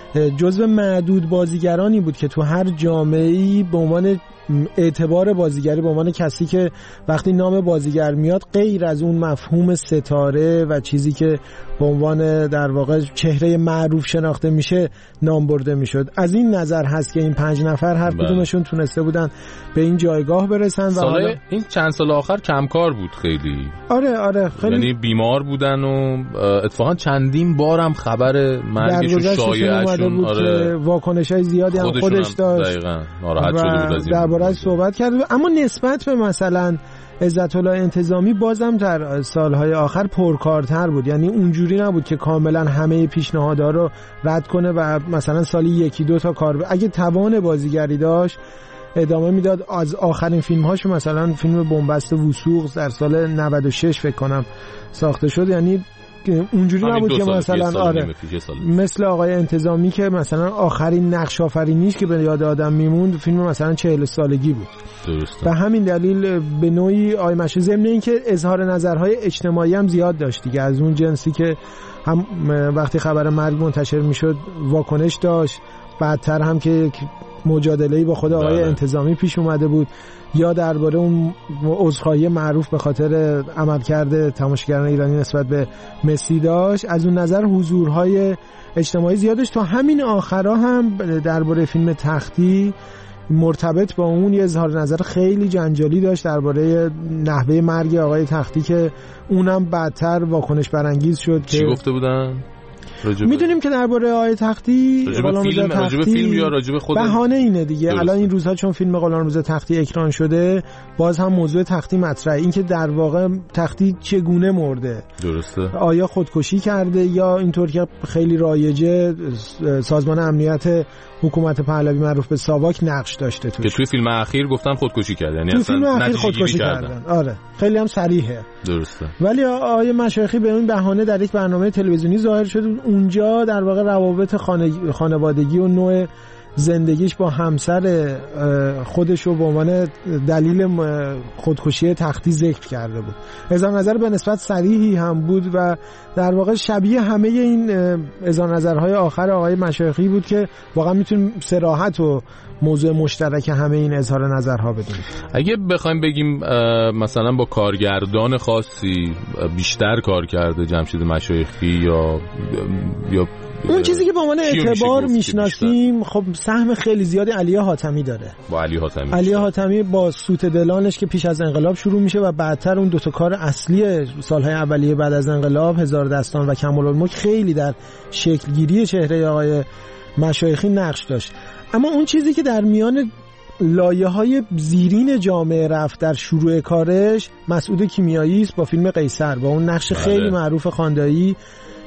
Speaker 14: جزو معدود بازیگرانی بود که تو هر جامعه‌ای به عنوان اعتبار بازیگری، به عنوان کسی که وقتی نام بازیگر میاد غیر از اون مفهوم ستاره و چیزی که به عنوان در واقع چهره معروف شناخته میشه نام برده میشد. از این نظر هست که این پنج نفر هر کدومشون تونسته بودن به این جایگاه برسن. و حالا
Speaker 2: این چند سال آخر کمکار بود خیلی.
Speaker 14: آره آره خیلی،
Speaker 2: یعنی بیمار بودن و اتفاقا چندین بارم خبر مرگش و شایعه‌شون
Speaker 14: آره واکنش‌های زیادی هم خودش داشت.
Speaker 2: دقیقاً ناراحت شده بود از این.
Speaker 14: درباره‌اش صحبت کرد، اما نسبت به مثلا عزت الله انتظامی بازم در سالهای آخر پرکارتر بود. یعنی اونجوری نبود که کاملا همه پیشنهادها رو رد کنه و مثلا سالی یکی دو تا کار ب... اگه توان بازیگری داشت ادامه میداد. از آخرین فیلم‌هاش مثلا فیلم بنبست وثوق در سال نود و شش فکر کنم ساخته شد. یعنی اونجوری نبود که مثلا آره مثل آقای انتظامی که مثلا آخرین نقش آفرینیش که به یاد آدم میموند فیلم مثلا چهل سالگی بود. درسته. به همین دلیل به نوعی آقای مشایخی ضمن این که اظهار نظرهای اجتماعی هم زیاد داشت دیگه، از اون جنسی که هم وقتی خبر مرگ منتشر میشد واکنش داشت، بعدتر هم که یک مجادله‌ای با خود آقای بله. انتظامی پیش اومده بود، یا درباره اون عذرخواهی معروف به خاطر عملکرد تماشاگران ایرانی نسبت به مسی داشت. از اون نظر حضورهای اجتماعی زیادش. تا همین آخرها هم درباره فیلم تختی مرتبط با اون یه اظهار نظر خیلی جنجالی داشت درباره نحوه مرگ آقای تختی که اونم بعدتر واکنش برانگیز شد.
Speaker 2: چی گفته بودن؟
Speaker 14: میدونیم که درباره آقای تختی
Speaker 2: غلامرضا تختی فیلم یا راجب خود
Speaker 14: بهانه اینه دیگه. الان این روزها چون فیلم غلامرضا تختی اکران شده باز هم موضوع تختی مطرحه، این که در واقع تختی چگونه مرده.
Speaker 2: درسته.
Speaker 14: آیا خودکشی کرده یا اینطور که خیلی رایجه سازمان امنیت حکومت پهلوی معروف به ساواک نقش داشته توش،
Speaker 2: که توی فیلم اخیر گفتن خودکشی کرده، یعنی اصلا
Speaker 14: فیلم اخیر خودکشی کردن. کردن آره خیلی هم صریحه.
Speaker 2: درسته.
Speaker 14: ولی آقای مشایخی به این بهانه در یک برنامه تلویزیونی ظاهر شد. اونجا در واقع روابط خانه... خانوادگی و نوع زندگیش با همسر خودش رو به عنوان دلیل خودکشی تختی ذکر کرده بود. اظهار نظر به نسبت صریحی هم بود و در واقع شبیه همه این اظهار نظرهای آخر آقای مشایخی بود که واقعا میتونیم صراحت و موضوع مشترک همه این اظهار نظرها بدونیم.
Speaker 2: اگه بخوایم بگیم مثلا با کارگردان خاصی بیشتر کار کرده جمشید مشایخی یا یا
Speaker 14: اون چیزی که به عنوان اعتبار میشناسیم، خب سهم خیلی زیادی علی حاتمی داره.
Speaker 2: با علی حاتمی
Speaker 14: علی حاتمی با سوت دلانش که پیش از انقلاب شروع میشه و بعدتر اون دو تا کار اصلی سالهای اولیه بعد از انقلاب، هزار دستان و کمال الملک، خیلی در شکل گیری چهره آقای مشایخی نقش داشت. اما اون چیزی که در میان لایه‌های زیرین جامعه رفت در شروع کارش، مسعود کیمیایی است با فیلم قیصر، با اون نقش خیلی معروف خواندایی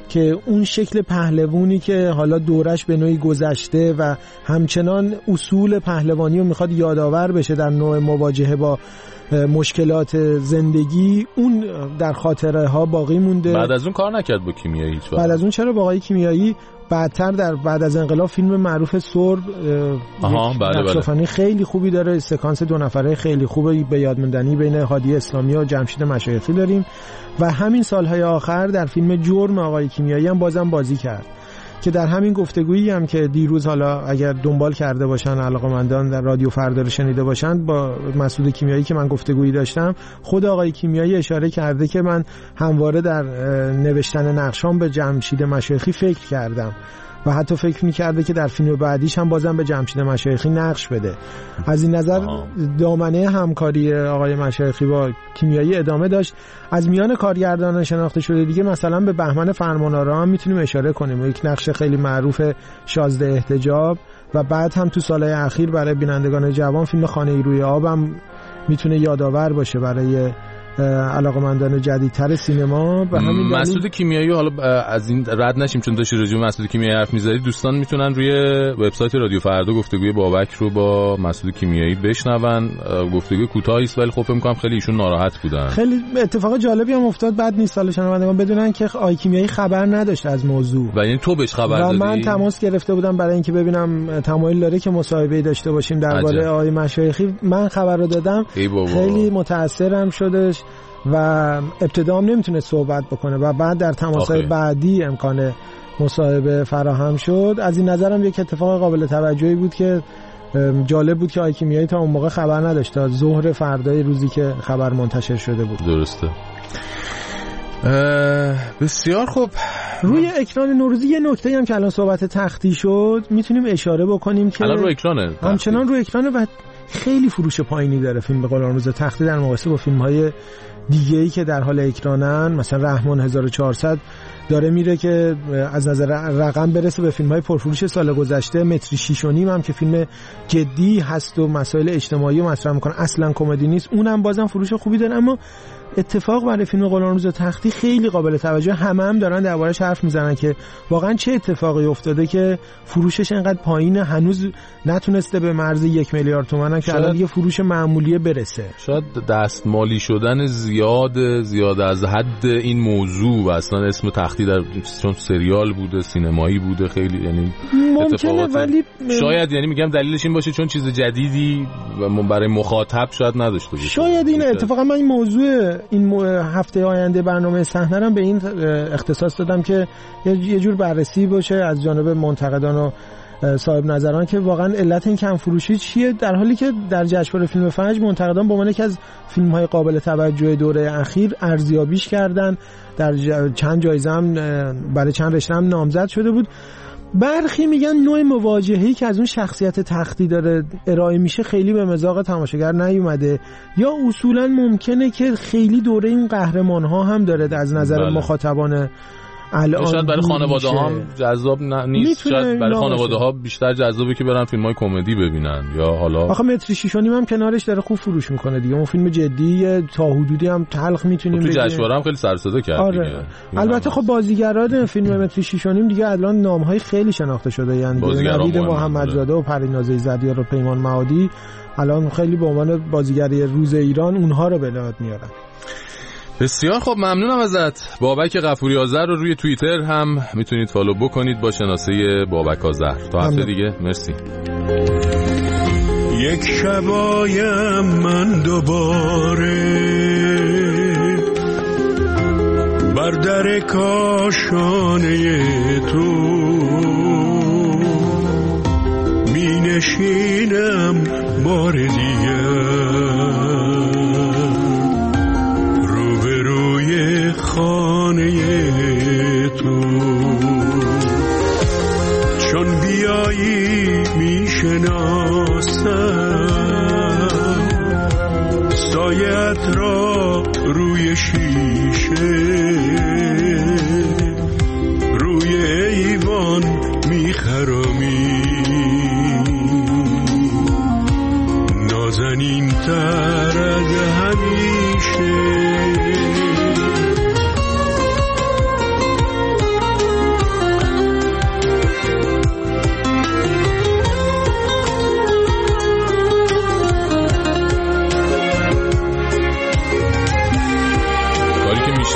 Speaker 14: که اون شکل پهلوانی که حالا دورش به نوعی گذشته و همچنان اصول پهلوانی رو میخواد یادآور بشه در نوع مواجهه با مشکلات زندگی، اون در خاطره ها باقی مونده.
Speaker 2: بعد از اون کار نکرد با کیمیایی هیچ وقت.
Speaker 14: بعد از اون چرا با آقای کیمیایی بعدتر در بعد از انقلاب فیلم معروف سرب نقش‌آفرینی خیلی خوبی داره، سکانس دو نفره خیلی خوبی به یاد موندنی بین هادی اسلامی و جمشید مشایخی داریم و همین سالهای آخر در فیلم جرم آقای کیمیایی هم بازم بازی کرد که در همین گفتگویی هم که دیروز حالا اگر دنبال کرده باشن علاقه‌مندان در رادیو فردا رو شنیده باشن با مسعود کیمیایی که من گفتگویی داشتم، خود آقای کیمیایی اشاره کرده که من همواره در نوشتن نقشام به جمشید مشایخی فکر کردم و حتی فکر می‌کرده که در فیلم بعدیش هم بازم به جمشید مشایخی نقش بده. از این نظر آه. دامنه همکاری آقای مشایخی با کیمیایی ادامه داشت. از میان کارگردانان شناخته شده دیگه مثلا به بهمن فرمانآرا هم میتونیم اشاره کنیم و یک نقش خیلی معروف شازده احتجاب و بعد هم تو سالهای اخیر برای بینندگان جوان فیلم خانه روی آب هم میتونه یادآور باشه برای علاقمندان جدیدتر سینما. به همین
Speaker 2: مسعود کیمیایی، حالا از این رد نشیم چون داشتی راجع به مسعود کیمیایی حرف می‌زدی، دوستان میتونن روی وبسایت رادیو فردا گفتگوی بابک رو با مسعود کیمیایی بشنون. گفتگوی کوتاهی است ولی خب فکر می‌کنم خیلی ایشون ناراحت بودن.
Speaker 14: خیلی اتفاق جالبی هم افتاد، بعد نیست حالا شنوندگان بدونن که آقای کیمیایی خبر نداشت از موضوع
Speaker 2: و یعنی تو بهش خبر دادی.
Speaker 14: و من تماس گرفته بودم برای اینکه ببینم تمایل داره که مصاحبه‌ای داشته باشیم درباره آقای مشایخی. من خبر رو دادم، خیلی متأثرم شدش و ابتدا هم نمیتونه صحبت بکنه و بعد در تماس‌های بعدی امکان مصاحبه فراهم شد. از این نظرم یک اتفاق قابل توجهی بود که جالب بود که آقای کیمیایی تا اون موقع خبر نداشت، تا ظهر فردای روزی که خبر منتشر شده بود.
Speaker 2: درسته. بسیار خوب.
Speaker 14: روی اکران نوروزی یه نکته هم که الان صحبت تختی شد میتونیم اشاره بکنیم که
Speaker 2: الان روی اکرانه،
Speaker 14: همچنان روی اکرانه و خیلی فروش پایینی داره فیلم به قول روز تختی در مقایسه با فیلم‌های دیگه‌ای که در حال اکرانن. مثلا رحمان هزار و چهارصد داره میره که از نظر رقم برسه به فیلم‌های پرفروش سال گذشته. متری شیش و نیم هم که فیلم جدی هست و مسائل اجتماعی رو مطرح می‌کنه، اصلا کمدی نیست، اونم بازم فروش خوبی داره. اما اتفاق برای فیلم قلمروز تختی خیلی قابل توجه، همه هم دارن دربارش حرف میزنن که واقعا چه اتفاقی افتاده که فروشش اینقدر پایینه، هنوز نتونسته به مرز یک میلیارد تومان که الان یه فروش معمولی برسه.
Speaker 2: شاید دستمالی شدن زیاد زیاد از حد این موضوع و اصلا اسم تختی در چون سریال بوده، سینمایی بوده، خیلی یعنی
Speaker 14: ممکنه، ولی
Speaker 2: شاید یعنی میگم دلیلش این باشه چون چیز جدیدی برای مخاطب شاید نداشته باشه.
Speaker 14: شاید این اتفاقا من این موضوع این هفته آینده برنامه صحنه رو به این اختصاص دادم که یه جور بررسی باشه از جانب منتقدان و صاحب نظران که واقعا علت این کم فروشی چیه، در حالی که در جشنواره فیلم فجر منتقدان به عنوان یکی از فیلم‌های قابل توجه دوره اخیر ارزیابیش کردن، در چند جایزه هم برای چند رشته هم نامزد شده بود. برخی میگن نوع مواجهه‌ای که از اون شخصیت تختی داره ارائه میشه خیلی به مذاق تماشاگر نیومده، یا اصولا ممکنه که خیلی دوره این قهرمان‌ها هم داره از نظر بله. مخاطبان الان
Speaker 2: شاید برای خانواده ها هم جذاب نیست، شاید برای خانواده ها بیشتر جذابه که برن فیلم های کمدی ببینن یا حالا
Speaker 14: آخه متری شیش و نیم هم کنارش داره خوب فروش میکنه دیگه، اون فیلم جدی تا حدودی هم تلخ میتونیم
Speaker 2: بگیم، تو جشنواره هم خیلی سر صدا کرد
Speaker 14: آره. دیگه البته خب بازیگران فیلم متری شیش و نیم دیگه الان نام های خیلی شناخته شده، یعنی نوید محمدزاده و پریناز ایزدیار و پیمان معادی الان خیلی به عنوان بازیگری روز ایران اونها رو به یاد میارن.
Speaker 2: بسیار خب، ممنونم ازت. بابک غفوری آذر رو روی توییتر هم میتونید فالو بکنید با شناسه بابک آذر. تا هفته دیگه، مرسی.
Speaker 7: یک شبایم من دوباره بر در کاشانه تو می نشینم بار دیگر خانه تو، چون بیایی میشناسم سایت را روی شیشه روی ایوان میخرامی، نازنین تر از همیشه.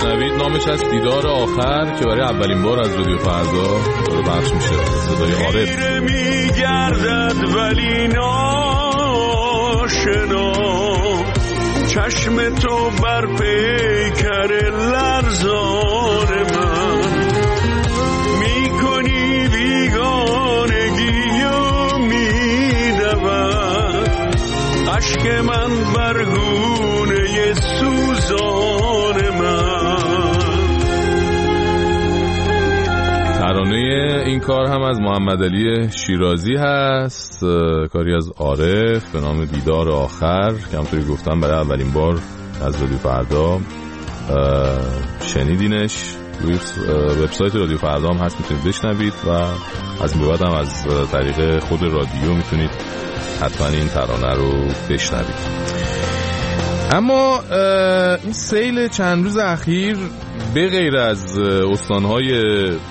Speaker 2: بشنوید نامش از دیدار آخر که برای اولین بار از رادیو فردا داره پخش میشه. صدای عارف
Speaker 7: میگردد ولی ناشنا، چشم تو بر پیکر لرزان من، میکنی بیگانگی و میدود عشق من برگونه سوزان من.
Speaker 2: ترانه این کار هم از محمد علی شیرازی هست، کاری از عارف به نام دیدار آخر که همطوری گفتم برای اولین بار از رادیو فردا شنیدینش. روی وبسایت رادیو فردا هم هست، میتونید بشنوید و از این بعد هم از طریق خود رادیو میتونید حتما این ترانه رو بشنوید. اما این سیل چند روز اخیر به غیر از استانهای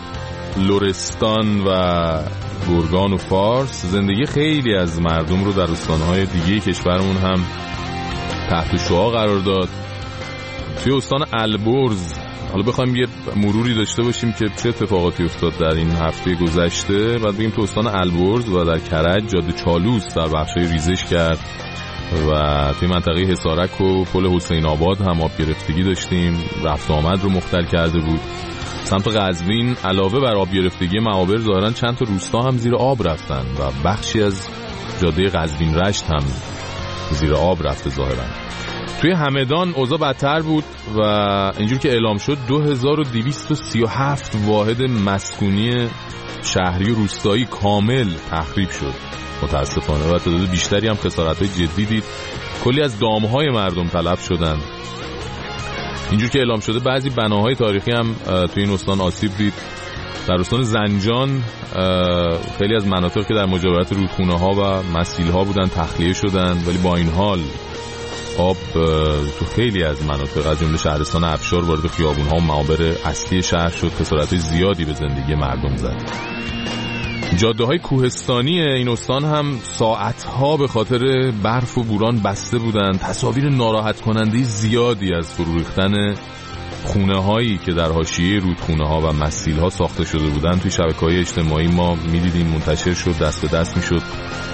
Speaker 2: لرستان و گرگان و فارس، زندگی خیلی از مردم رو در استانهای دیگه کشورمون هم تحت شعاع قرار داد. توی استان البرز حالا بخوایم یه مروری داشته باشیم که چه اتفاقاتی افتاد در این هفته گذشته، بعد بگیم تو استان البرز و در کرج جاده چالوس در بخشای ریزش کرد و توی منطقه حصارک و پل حسین آباد هم آب گرفتگی داشتیم، رفت آمد رو مختل کرده بود. سمت قزوین علاوه بر آب گرفتگی معابر ظاهرا چند تا روستا هم زیر آب رفتن و بخشی از جاده قزوین رشت هم زیر آب رفته ظاهرا. توی همدان اوضاع بدتر بود و اینجور که اعلام شد دو هزار و دویست و سی و هفت واحد مسکونی شهری و روستایی کامل تخریب شد متاسفانه و تعداد بیشتری هم خسارت‌های جدی دید. کلی از دامهای مردم تلف شدن. اینجور که اعلام شده بعضی بناهای تاریخی هم توی این استان آسیب دید. در استان زنجان خیلی از مناطق که در مجاورت رودخونه ها و مسیل ها بودن تخلیه شدن، ولی با این حال آب تو خیلی از مناطق از جمله شهرستان افشار وارد خیابون ها و معابر اصلی شهر شد، خسارت زیادی به زندگی مردم زد. جاده های کوهستانی این استان هم ساعت ها به خاطر برف و بوران بسته بودند. تصاویر ناراحت کننده زیادی از فرو ریختن خونه هایی که در حاشیه رودخونه ها و مسیل ها ساخته شده بودند توی شبکه‌های اجتماعی ما می‌دیدیم، منتشر شد، دست به دست می‌شد.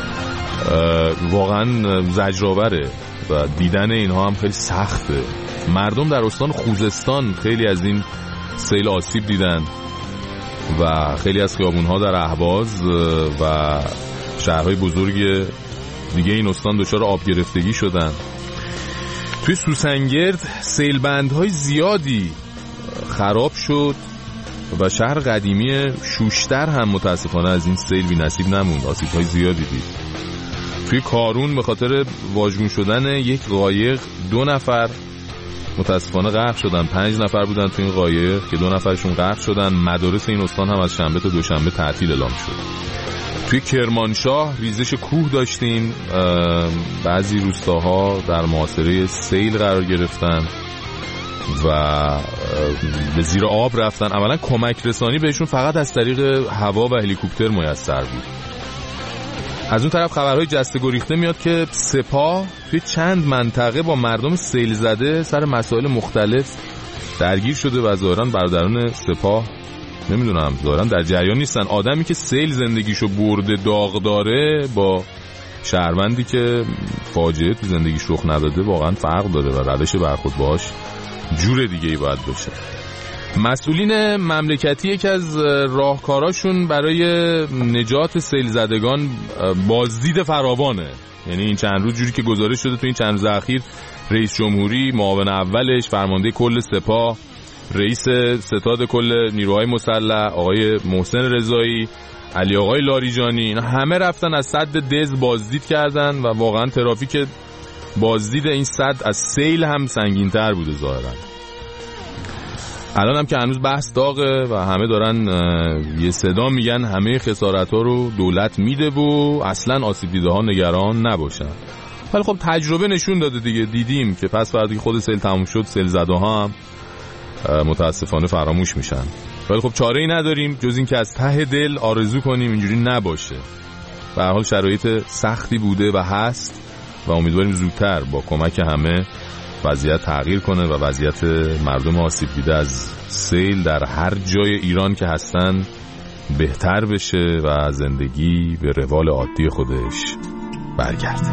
Speaker 2: واقعا زجرآوره و دیدن اینها هم خیلی سخته. مردم در استان خوزستان خیلی از این سیل آسیب دیدن و خیلی از خیابون‌ها در اهواز و شهرهای بزرگ دیگه این استان دچار آب گرفتگی شدن. توی سوسنگرد سیلبندهای زیادی خراب شد و شهر قدیمی شوشتر هم متاسفانه از این سیل بی نصیب نموند، آسیب‌های زیادی دید. توی کارون به خاطر واژگون شدن یک قایق دو نفر متاسفانه غرق شدن. پنج نفر بودن توی این قایق که دو نفرشون غرق شدن. مدارس این استان هم از شنبه تا دوشنبه تعطیل اعلام شد. توی کرمانشاه ریزش کوه داشتیم، بعضی روستاها در محاصره سیل قرار گرفتن و به زیر آب رفتن. اولا کمک رسانی بهشون فقط از طریق هوا و هلیکوپتر میسر بود. از اون طرف خبرهای جسته گریخته میاد که سپاه توی چند منطقه با مردم سیل زده سر مسائل مختلف درگیر شده و ظاهراً برادران سپاه نمیدونم ظاهراً در جریان نیستن. آدمی که سیل زندگیشو برده داغ داره با شهروندی که فاجعه تو زندگیش رخ نداده واقعاً فرق داره و روش برخورد باهاش جور دیگه‌ای باید باشه. مسئولین مملکتی یکی از راهکاراشون برای نجات سیل زدگان بازدید فراوانه. یعنی این چند روز جوری که گزارش شده تو این چند روز اخیر رئیس جمهوری، معاون اولش، فرمانده کل سپاه، رئیس ستاد کل نیروهای مسلح آقای محسن رضایی، علی آقای لاریجانی، اینا همه رفتن از سد دز بازدید کردن و واقعا ترافیک بازدید این سد از سیل هم سنگین‌تر بوده ظاهرا. الان هم که هنوز بحث داغه و همه دارن یه صدا میگن همه خسارت‌ها رو دولت میده و اصلا آسیب دیده ها نگران نباشن. ولی خب تجربه نشون داده دیگه، دیدیم که پس فردا که خود سیل تموم شد سیل زده ها هم متاسفانه فراموش میشن. ولی خب چاره‌ای نداریم جز این که از ته دل آرزو کنیم اینجوری نباشه. به هر حال شرایط سختی بوده و هست و امیدواریم زودتر با کمک همه وضعیت تغییر کنه و وضعیت مردم آسیب دیده از سیل در هر جای ایران که هستن بهتر بشه و زندگی به روال عادی خودش برگرده.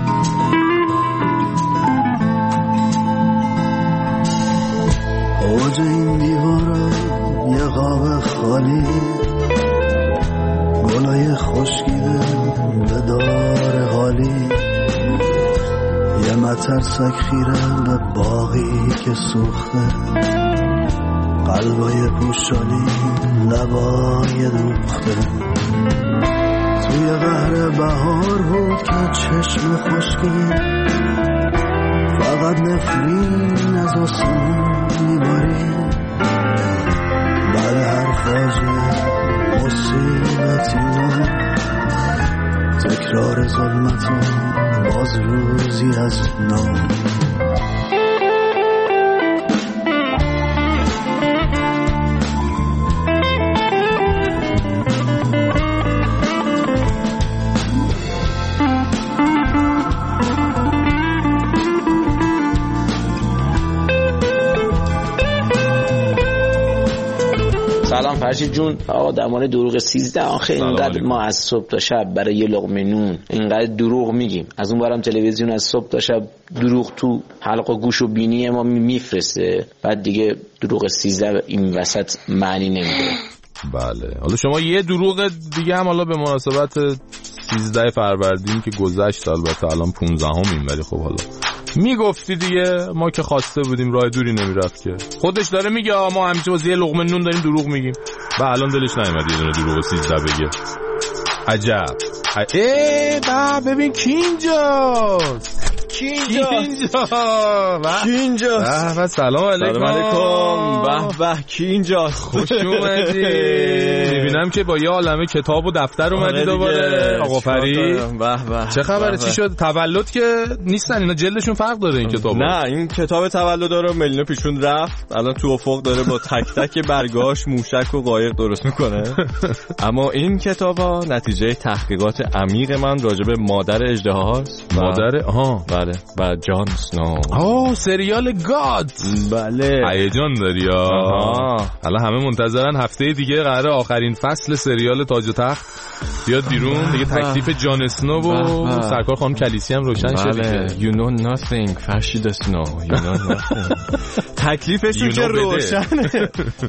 Speaker 15: اوج این دیوارا یه قاب خالی، گلای خشکیده به دار حالی، یه مترسک خیره به باقی که سوخته، قلبای پوشالی لبای دوخته. توی قهر بهار بود که چشم خشکی، فقط نفرین از آسمان میبارید. بعد هر فاجعه مصیبتی نو، تکرار ظلمت و باز روزی از نو.
Speaker 16: سلام فرشید جون. آقا در مورد دروغ سیزده آخه اینقدر ما از صبح تا شب برای یه لقمه نون اینقدر دروغ میگیم، از اون برم تلویزیون از صبح تا شب دروغ تو حلق و گوش و بینی ما میفرسته، بعد دیگه دروغ سیزده این وسط معنی نمیده.
Speaker 2: بله حالا شما یه دروغ دیگه هم حالا به مناسبت سیزده فروردین که گذشت، البته الان پونزدهمیم، ولی خب حالا میگفتی دیگه، ما که خواسته بودیم راه دوری نمیرفت که. خودش داره میگه ما همیشه واسه یه لقمه نون داریم دروغ میگیم و الان دلش نیومد یه دونه دروغ سیزده بگه. عجب. ای با ببین کی اینجاست، کی اینجاست کی اینجاست و سلام علیکم.
Speaker 17: سلام علیکم. به به کی اینجاست،
Speaker 2: خوش اومدی. میبینم که با یه عالمه کتاب و دفتر اومدی دوباره. آقا فرید
Speaker 17: به به
Speaker 2: چه خبره، چی شد؟ تولد که نیستن اینا، جلدشون فرق داره این کتابا.
Speaker 17: نه این کتاب تولد رو ملینا پیشون رفت، الان تو افق داره با تک تک برگاش موشک و قایق درست میکنه. اما این کتابا نتیجه تحقیقات عمیق من راجع به مادر اژدهاست.
Speaker 2: مادر ها
Speaker 17: بله و جان اسنو.
Speaker 2: آه سریال گاد.
Speaker 17: بله
Speaker 2: هیجان داری ها. حالا همه منتظرن هفته دیگه قراره آخرین فصل سریال تاج و تخت بیاد بیرون دیگه، تکلیف جان اسنو و سرکار خانم کلیسی هم روشن شه دیگه.
Speaker 17: You know nothing فرشید اسنو you know nothing. تکلیفشون که روشنه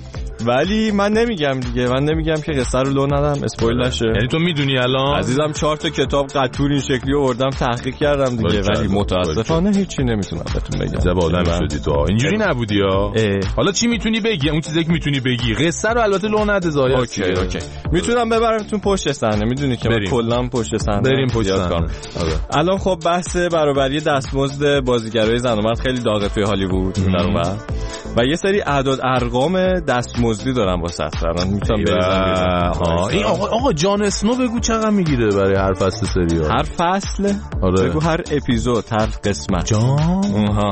Speaker 17: ولی من نمیگم دیگه، من نمیگم که قصه رو لو ندم اسپویل نشه.
Speaker 2: یعنی تو میدونی الان
Speaker 17: عزیزم چهار تا کتاب قطور این شکلی آوردم تحقیق کردم دیگه، ولی متاسفانه هیچی نمیتونم بهتون بگم.
Speaker 2: عجب آدم شدی تو، اینجوری نبودی ها. حالا چی میتونی بگی؟ اون چیزی که میتونی بگی، قصه رو البته لو نده زایا.
Speaker 17: اوکی اوکی میتونم ببرمتون پشت صحنه، میدونی که کلا پشت صحنه
Speaker 2: بریم پشت صحنه.
Speaker 17: الان خب بحث برابری دستمزد بازیگرای زن و مرد خیلی داغه توی هالیوود در اون و یه سری اعداد ارقام دستمزدی دارن واسه الان میتونم بریزم.
Speaker 2: این آقا آقا جان اسنو بگو چقدر میگیره برای هر فصل سریال؟
Speaker 17: هر فصل؟
Speaker 2: آره.
Speaker 17: بگو هر اپیزود، هر قسمت.
Speaker 2: جان
Speaker 17: اونها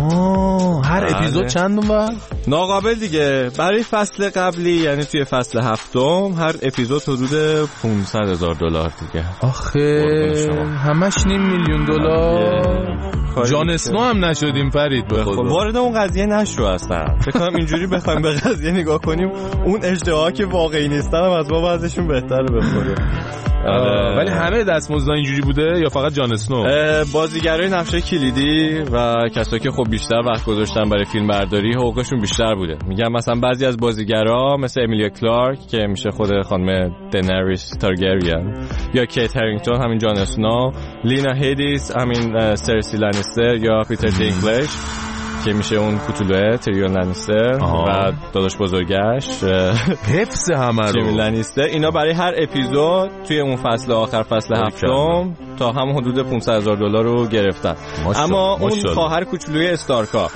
Speaker 2: آها هر اپیزود چند اون
Speaker 17: ناقابل دیگه. برای فصل قبلی یعنی توی فصل هفتم هر اپیزود حدود پانصد هزار دلار دیگه.
Speaker 2: آخه همش نیم میلیون دلار. جان اسنو هم نشدیم فرید به خدا.
Speaker 17: وارد اون قضیه نشو اصلا. فکر کنم اینجوری بخوایم به قضیه نگاه کنیم اون اژدها که واقعی نیستن از ما بعضشون بهتره بخوره.
Speaker 2: ولی همه دستمزد اینجوری بوده یا فقط جان اسنو؟
Speaker 17: بازیگرای نقش کلیدی و کسایی که خب بیشتر وقت گذاشتن برای فیلم برداری حقوقشون بیشتر بوده. میگم مثلا بعضی از بازیگرا مثل امیلیا کلارک که میشه خود خانم دنریس تارگریان یا کیت هرینگتون همین جان اسنو، لینا هیدیس همین سرسی لانیستر یا پیتر دینکلج که میشه اون کوتولوه تریون لانیستر و داداش بزرگش
Speaker 2: حفظ همه رو
Speaker 17: جیمی لانیستر. اینا برای هر اپیزود توی اون فصل آخر فصل هفتم تا هم حدود پانصد هزار دلار رو گرفتن. اما اون خواهر کوچولوی استارکا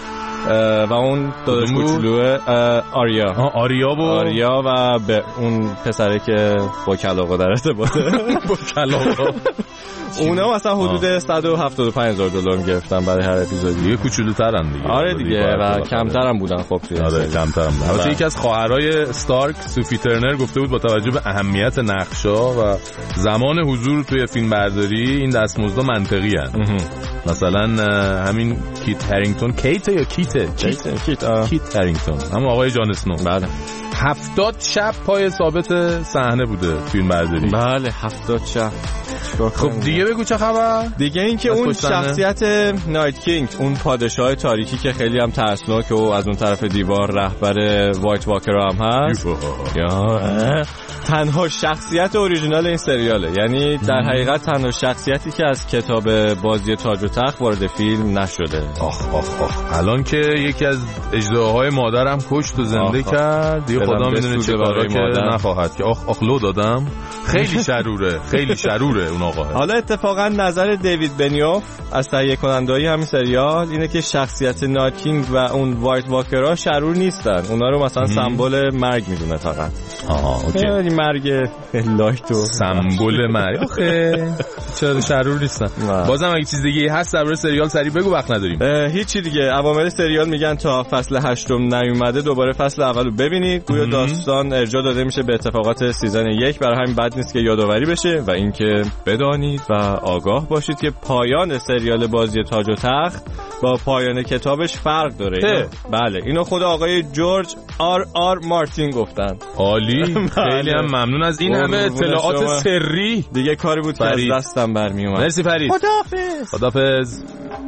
Speaker 17: و اون داداش کوچولو آریا
Speaker 2: آریا و
Speaker 17: آریا و به اون پسره که با کلاغا در ارتباطه
Speaker 2: با کلاغا
Speaker 17: اونا مثلا حدود صد و هفتاد و پنج هزار دلار گرفتن برای هر اپیزودی.
Speaker 2: دیگه کوچولوترن دیگه.
Speaker 17: آره دیگه و کمترم بودن. خب توی
Speaker 2: آره کمترم بودن. البته یکی از خواهرای استارک سوفی ترنر گفته بود با توجه به اهمیت نقشا و زمان حضور توی فیلم برداری این دستمزدها منطقی هستن. مثلا همین کیت هرینگتون کیت یا کیته
Speaker 17: کیت
Speaker 2: کیت کیت هرینگتون هم آقای جان اسنو
Speaker 17: بله
Speaker 2: هفتاد شب پای ثابت صحنه بوده فیلم برداری.
Speaker 17: بله هفتاد شب.
Speaker 2: خب دیگه بگو چه خبر
Speaker 17: دیگه این که اون شخصیت نایت کینگ اون پادشاه تاریکی که خیلی هم ترسناک و از اون طرف دیوار رهبر وایت واکر هم هست یا تنها شخصیت اوریجینال این سریاله. یعنی در حقیقت تنها شخصیتی که از کتاب بازی تاج و تخت وارد فیلم نشده.
Speaker 2: آخ آخ آخ الان که یکی از اژدهاهای مادرم کشت و زنده آخ کرد دیگه خدا میدونه چه کارا که نخواهد که آخ آخ لو دادم. خیلی شروره خیلی شروره اون آقا.
Speaker 17: حالا اتفاقا نظر دیوید بنیوف از تهیه کننده‌های همین سریال اینه که شخصیت نایت کینگ و اون وایت واکرها شرور نیستن. اونا رو مثلا سمبل مرگ میدونه فقط.
Speaker 2: آها اوکی.
Speaker 17: یعنی مرگ لایت و
Speaker 2: سمبل مرگ. آخه چرا شرور نیستن؟ بازم اگه چیز دیگه هست درباره سریال سریع بگو وقت نداریم.
Speaker 17: هیچی دیگه. عوامل سریال میگن تا فصل هشتم نیومده دوباره فصل اولو ببینید. گویا داستان ارجاع داده میشه به اتفاقات سیزن یک. برای همین بد نیست که یادآوری بشه و اینکه بدانید و آگاه باشید که پایان سریال بازی تاج و تخت با پایان کتابش فرق داره. بله اینو خود آقای جورج آر آر مارتین گفتن.
Speaker 2: عالی. خیلی هم ممنون از این همه اطلاعات سری.
Speaker 17: دیگه کاری بود که از دستم برمی اومد.
Speaker 2: مرسی فرید.
Speaker 17: خداحافظ.
Speaker 2: خداحافظ.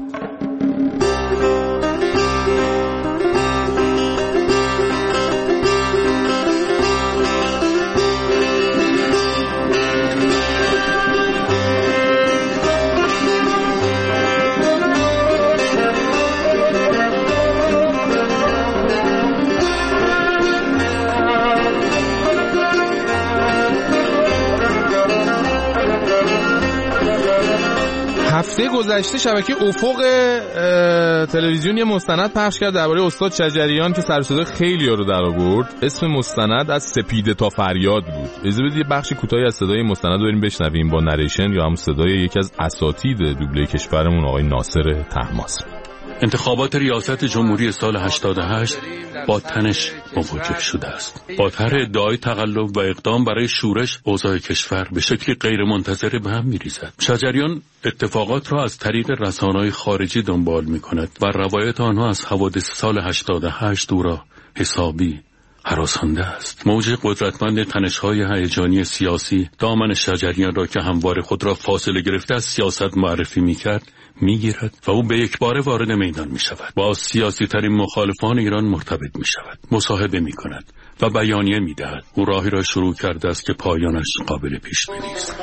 Speaker 2: هفته گذشته شبکه افق تلویزیون یه مستند پخش کرد درباره استاد شجریان که سر و صدای خیلی‌ها رو در آورد. اسم مستند از سپیده تا فریاد بود. اجازه بدید یه بخش کوتاهی از صدای مستند رو بریم بشنویم با نریشن یا هم صدای یکی از اساتید دوبله کشورمون آقای ناصر طهماسب.
Speaker 18: انتخابات ریاست جمهوری سال هشتاد و هشت با تنش مواجه شده است. با طرح ادعای تقلب و اقدام برای شورش اوضاع کشور به شکلی غیر منتظره به هم می‌ریزد. شجریان اتفاقات را از طریق رسانه‌های خارجی دنبال می‌کند و روایت آنها از حوادث سال هشتاد و هشت او را حسابی هراسانده است. موج قدرتمند تنش‌های هیجانی سیاسی دامن شجریان را که همواره خود را فاصله گرفته از سیاست معرفی می‌کرد میگیرد و او به یک بار وارد میدان می شود. با سیاسی ترین مخالفان ایران مرتبط می شود. مصاحبه می کند و بیانیه می دهد. او راهی را شروع کرده است که پایانش قابل پیش بینی است.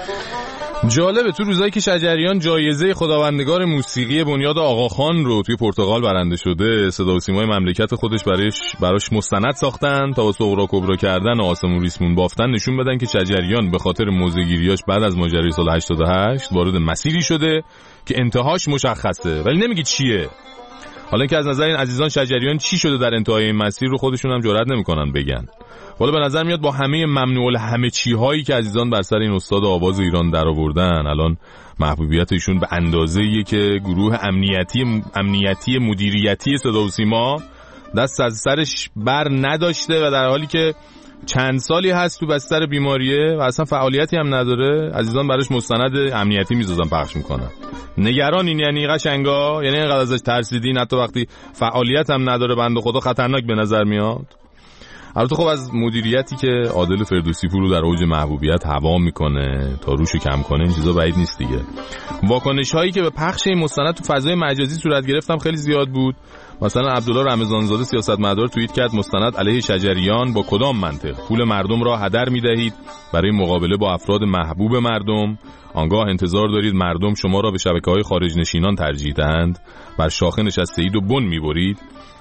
Speaker 2: جالبه تو روزایی که شجریان جایزه خداوندگار موسیقی بنیاد آقاخان رو توی پرتغال برنده شده، صدا و سیمای مملکت خودش براش براش مستند ساختن تا واسه اغرا کبرا کردن و آسمون ریسمون بافتن نشون بدن که شجریان به خاطر موزه‌گیریاش بعد از ماجرای سال هشتاد و هشت وارد مسیری شده که انتهاش مشخصه ولی نمیگه چیه. حالا که از نظر این عزیزان شجریان چی شده در انتهای این مسیر رو خودشون هم جرئت نمیکنن بگن. حالا به نظر میاد با همه ممنوع همه چی هایی که عزیزان بر سر این استاد آواز ایران در آوردن الان محبوبیت ایشون به اندازه‌ایه که گروه امنیتی امنیتی مدیریتی صدا و سیما دست از سرش بر نداشته و در حالی که چند سالی هست تو بستر بیماریه و اصلا فعالیتی هم نداره عزیزان براش مستند امنیتی میذارن پخش میکنن. نگران این یعنی قشنگا، یعنی اینقدر ازش ترسیدین حتی وقتی فعالیت هم نداره بنده خدا خطرناک به نظر میاد. البته خب از مدیریتی که عادل فردوسی پور رو در اوج محبوبیت هوا میکنه تا روشو کم کنه این چیزا بعید نیست دیگه. واکنش هایی که به پخش این مستند تو فضای مجازی صورت گرفتم خیلی زیاد بود. مثلا عبدالله رمضانزاده سیاستمدار توییت کرد مستند علیه شجریان با کدام منطق پول مردم را هدر میدهید برای مقابله با افراد محبوب مردم، آنگاه انتظار دارید مردم شما را به شبکه‌های خارج نشینان ترجیح دهند، بر شاخه نشسته اید و بن میبرید.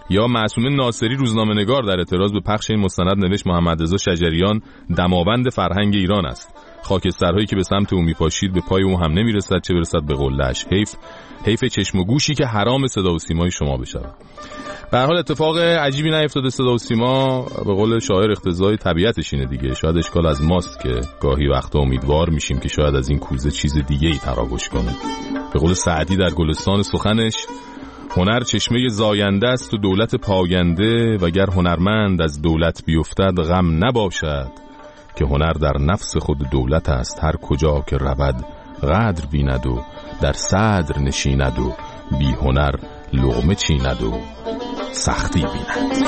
Speaker 2: یا معصومه ناصری روزنامه‌نگار در اعتراض به پخش این مستند نوشت محمد رضا شجریان دماوند فرهنگ ایران است. خاکسترهایی که به سمت او میپاشید به پای او هم نمیرسد، چه برسد به قله‌اش. حیف حیف چشم و گوشی که حرام صدا و سیمای شما بشود. به هر حال اتفاق عجیبی نیفتاده. صدا و سیما به قول شاعر اقتضای طبیعتش اینه دیگه. شاید اشکال از ماست که گاهی وقتا امیدوار میشیم که شاید از این کوزه چیز دیگه ای تراوش کنه. به قول سعدی در گلستان سخنش، هنر چشمه زاینده است و دولت پاینده، وگر هنرمند از دولت بیفتد غم نباشد، که هنر در نفس خود دولت است، هر کجا که رود قدر بیند و در صدر نشیند و بی هنر لقمه چیند و سختی بیند.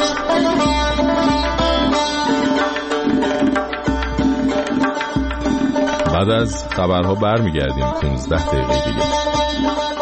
Speaker 2: بعد از خبرها برمیگردیم پونزده دقیقه دیگه.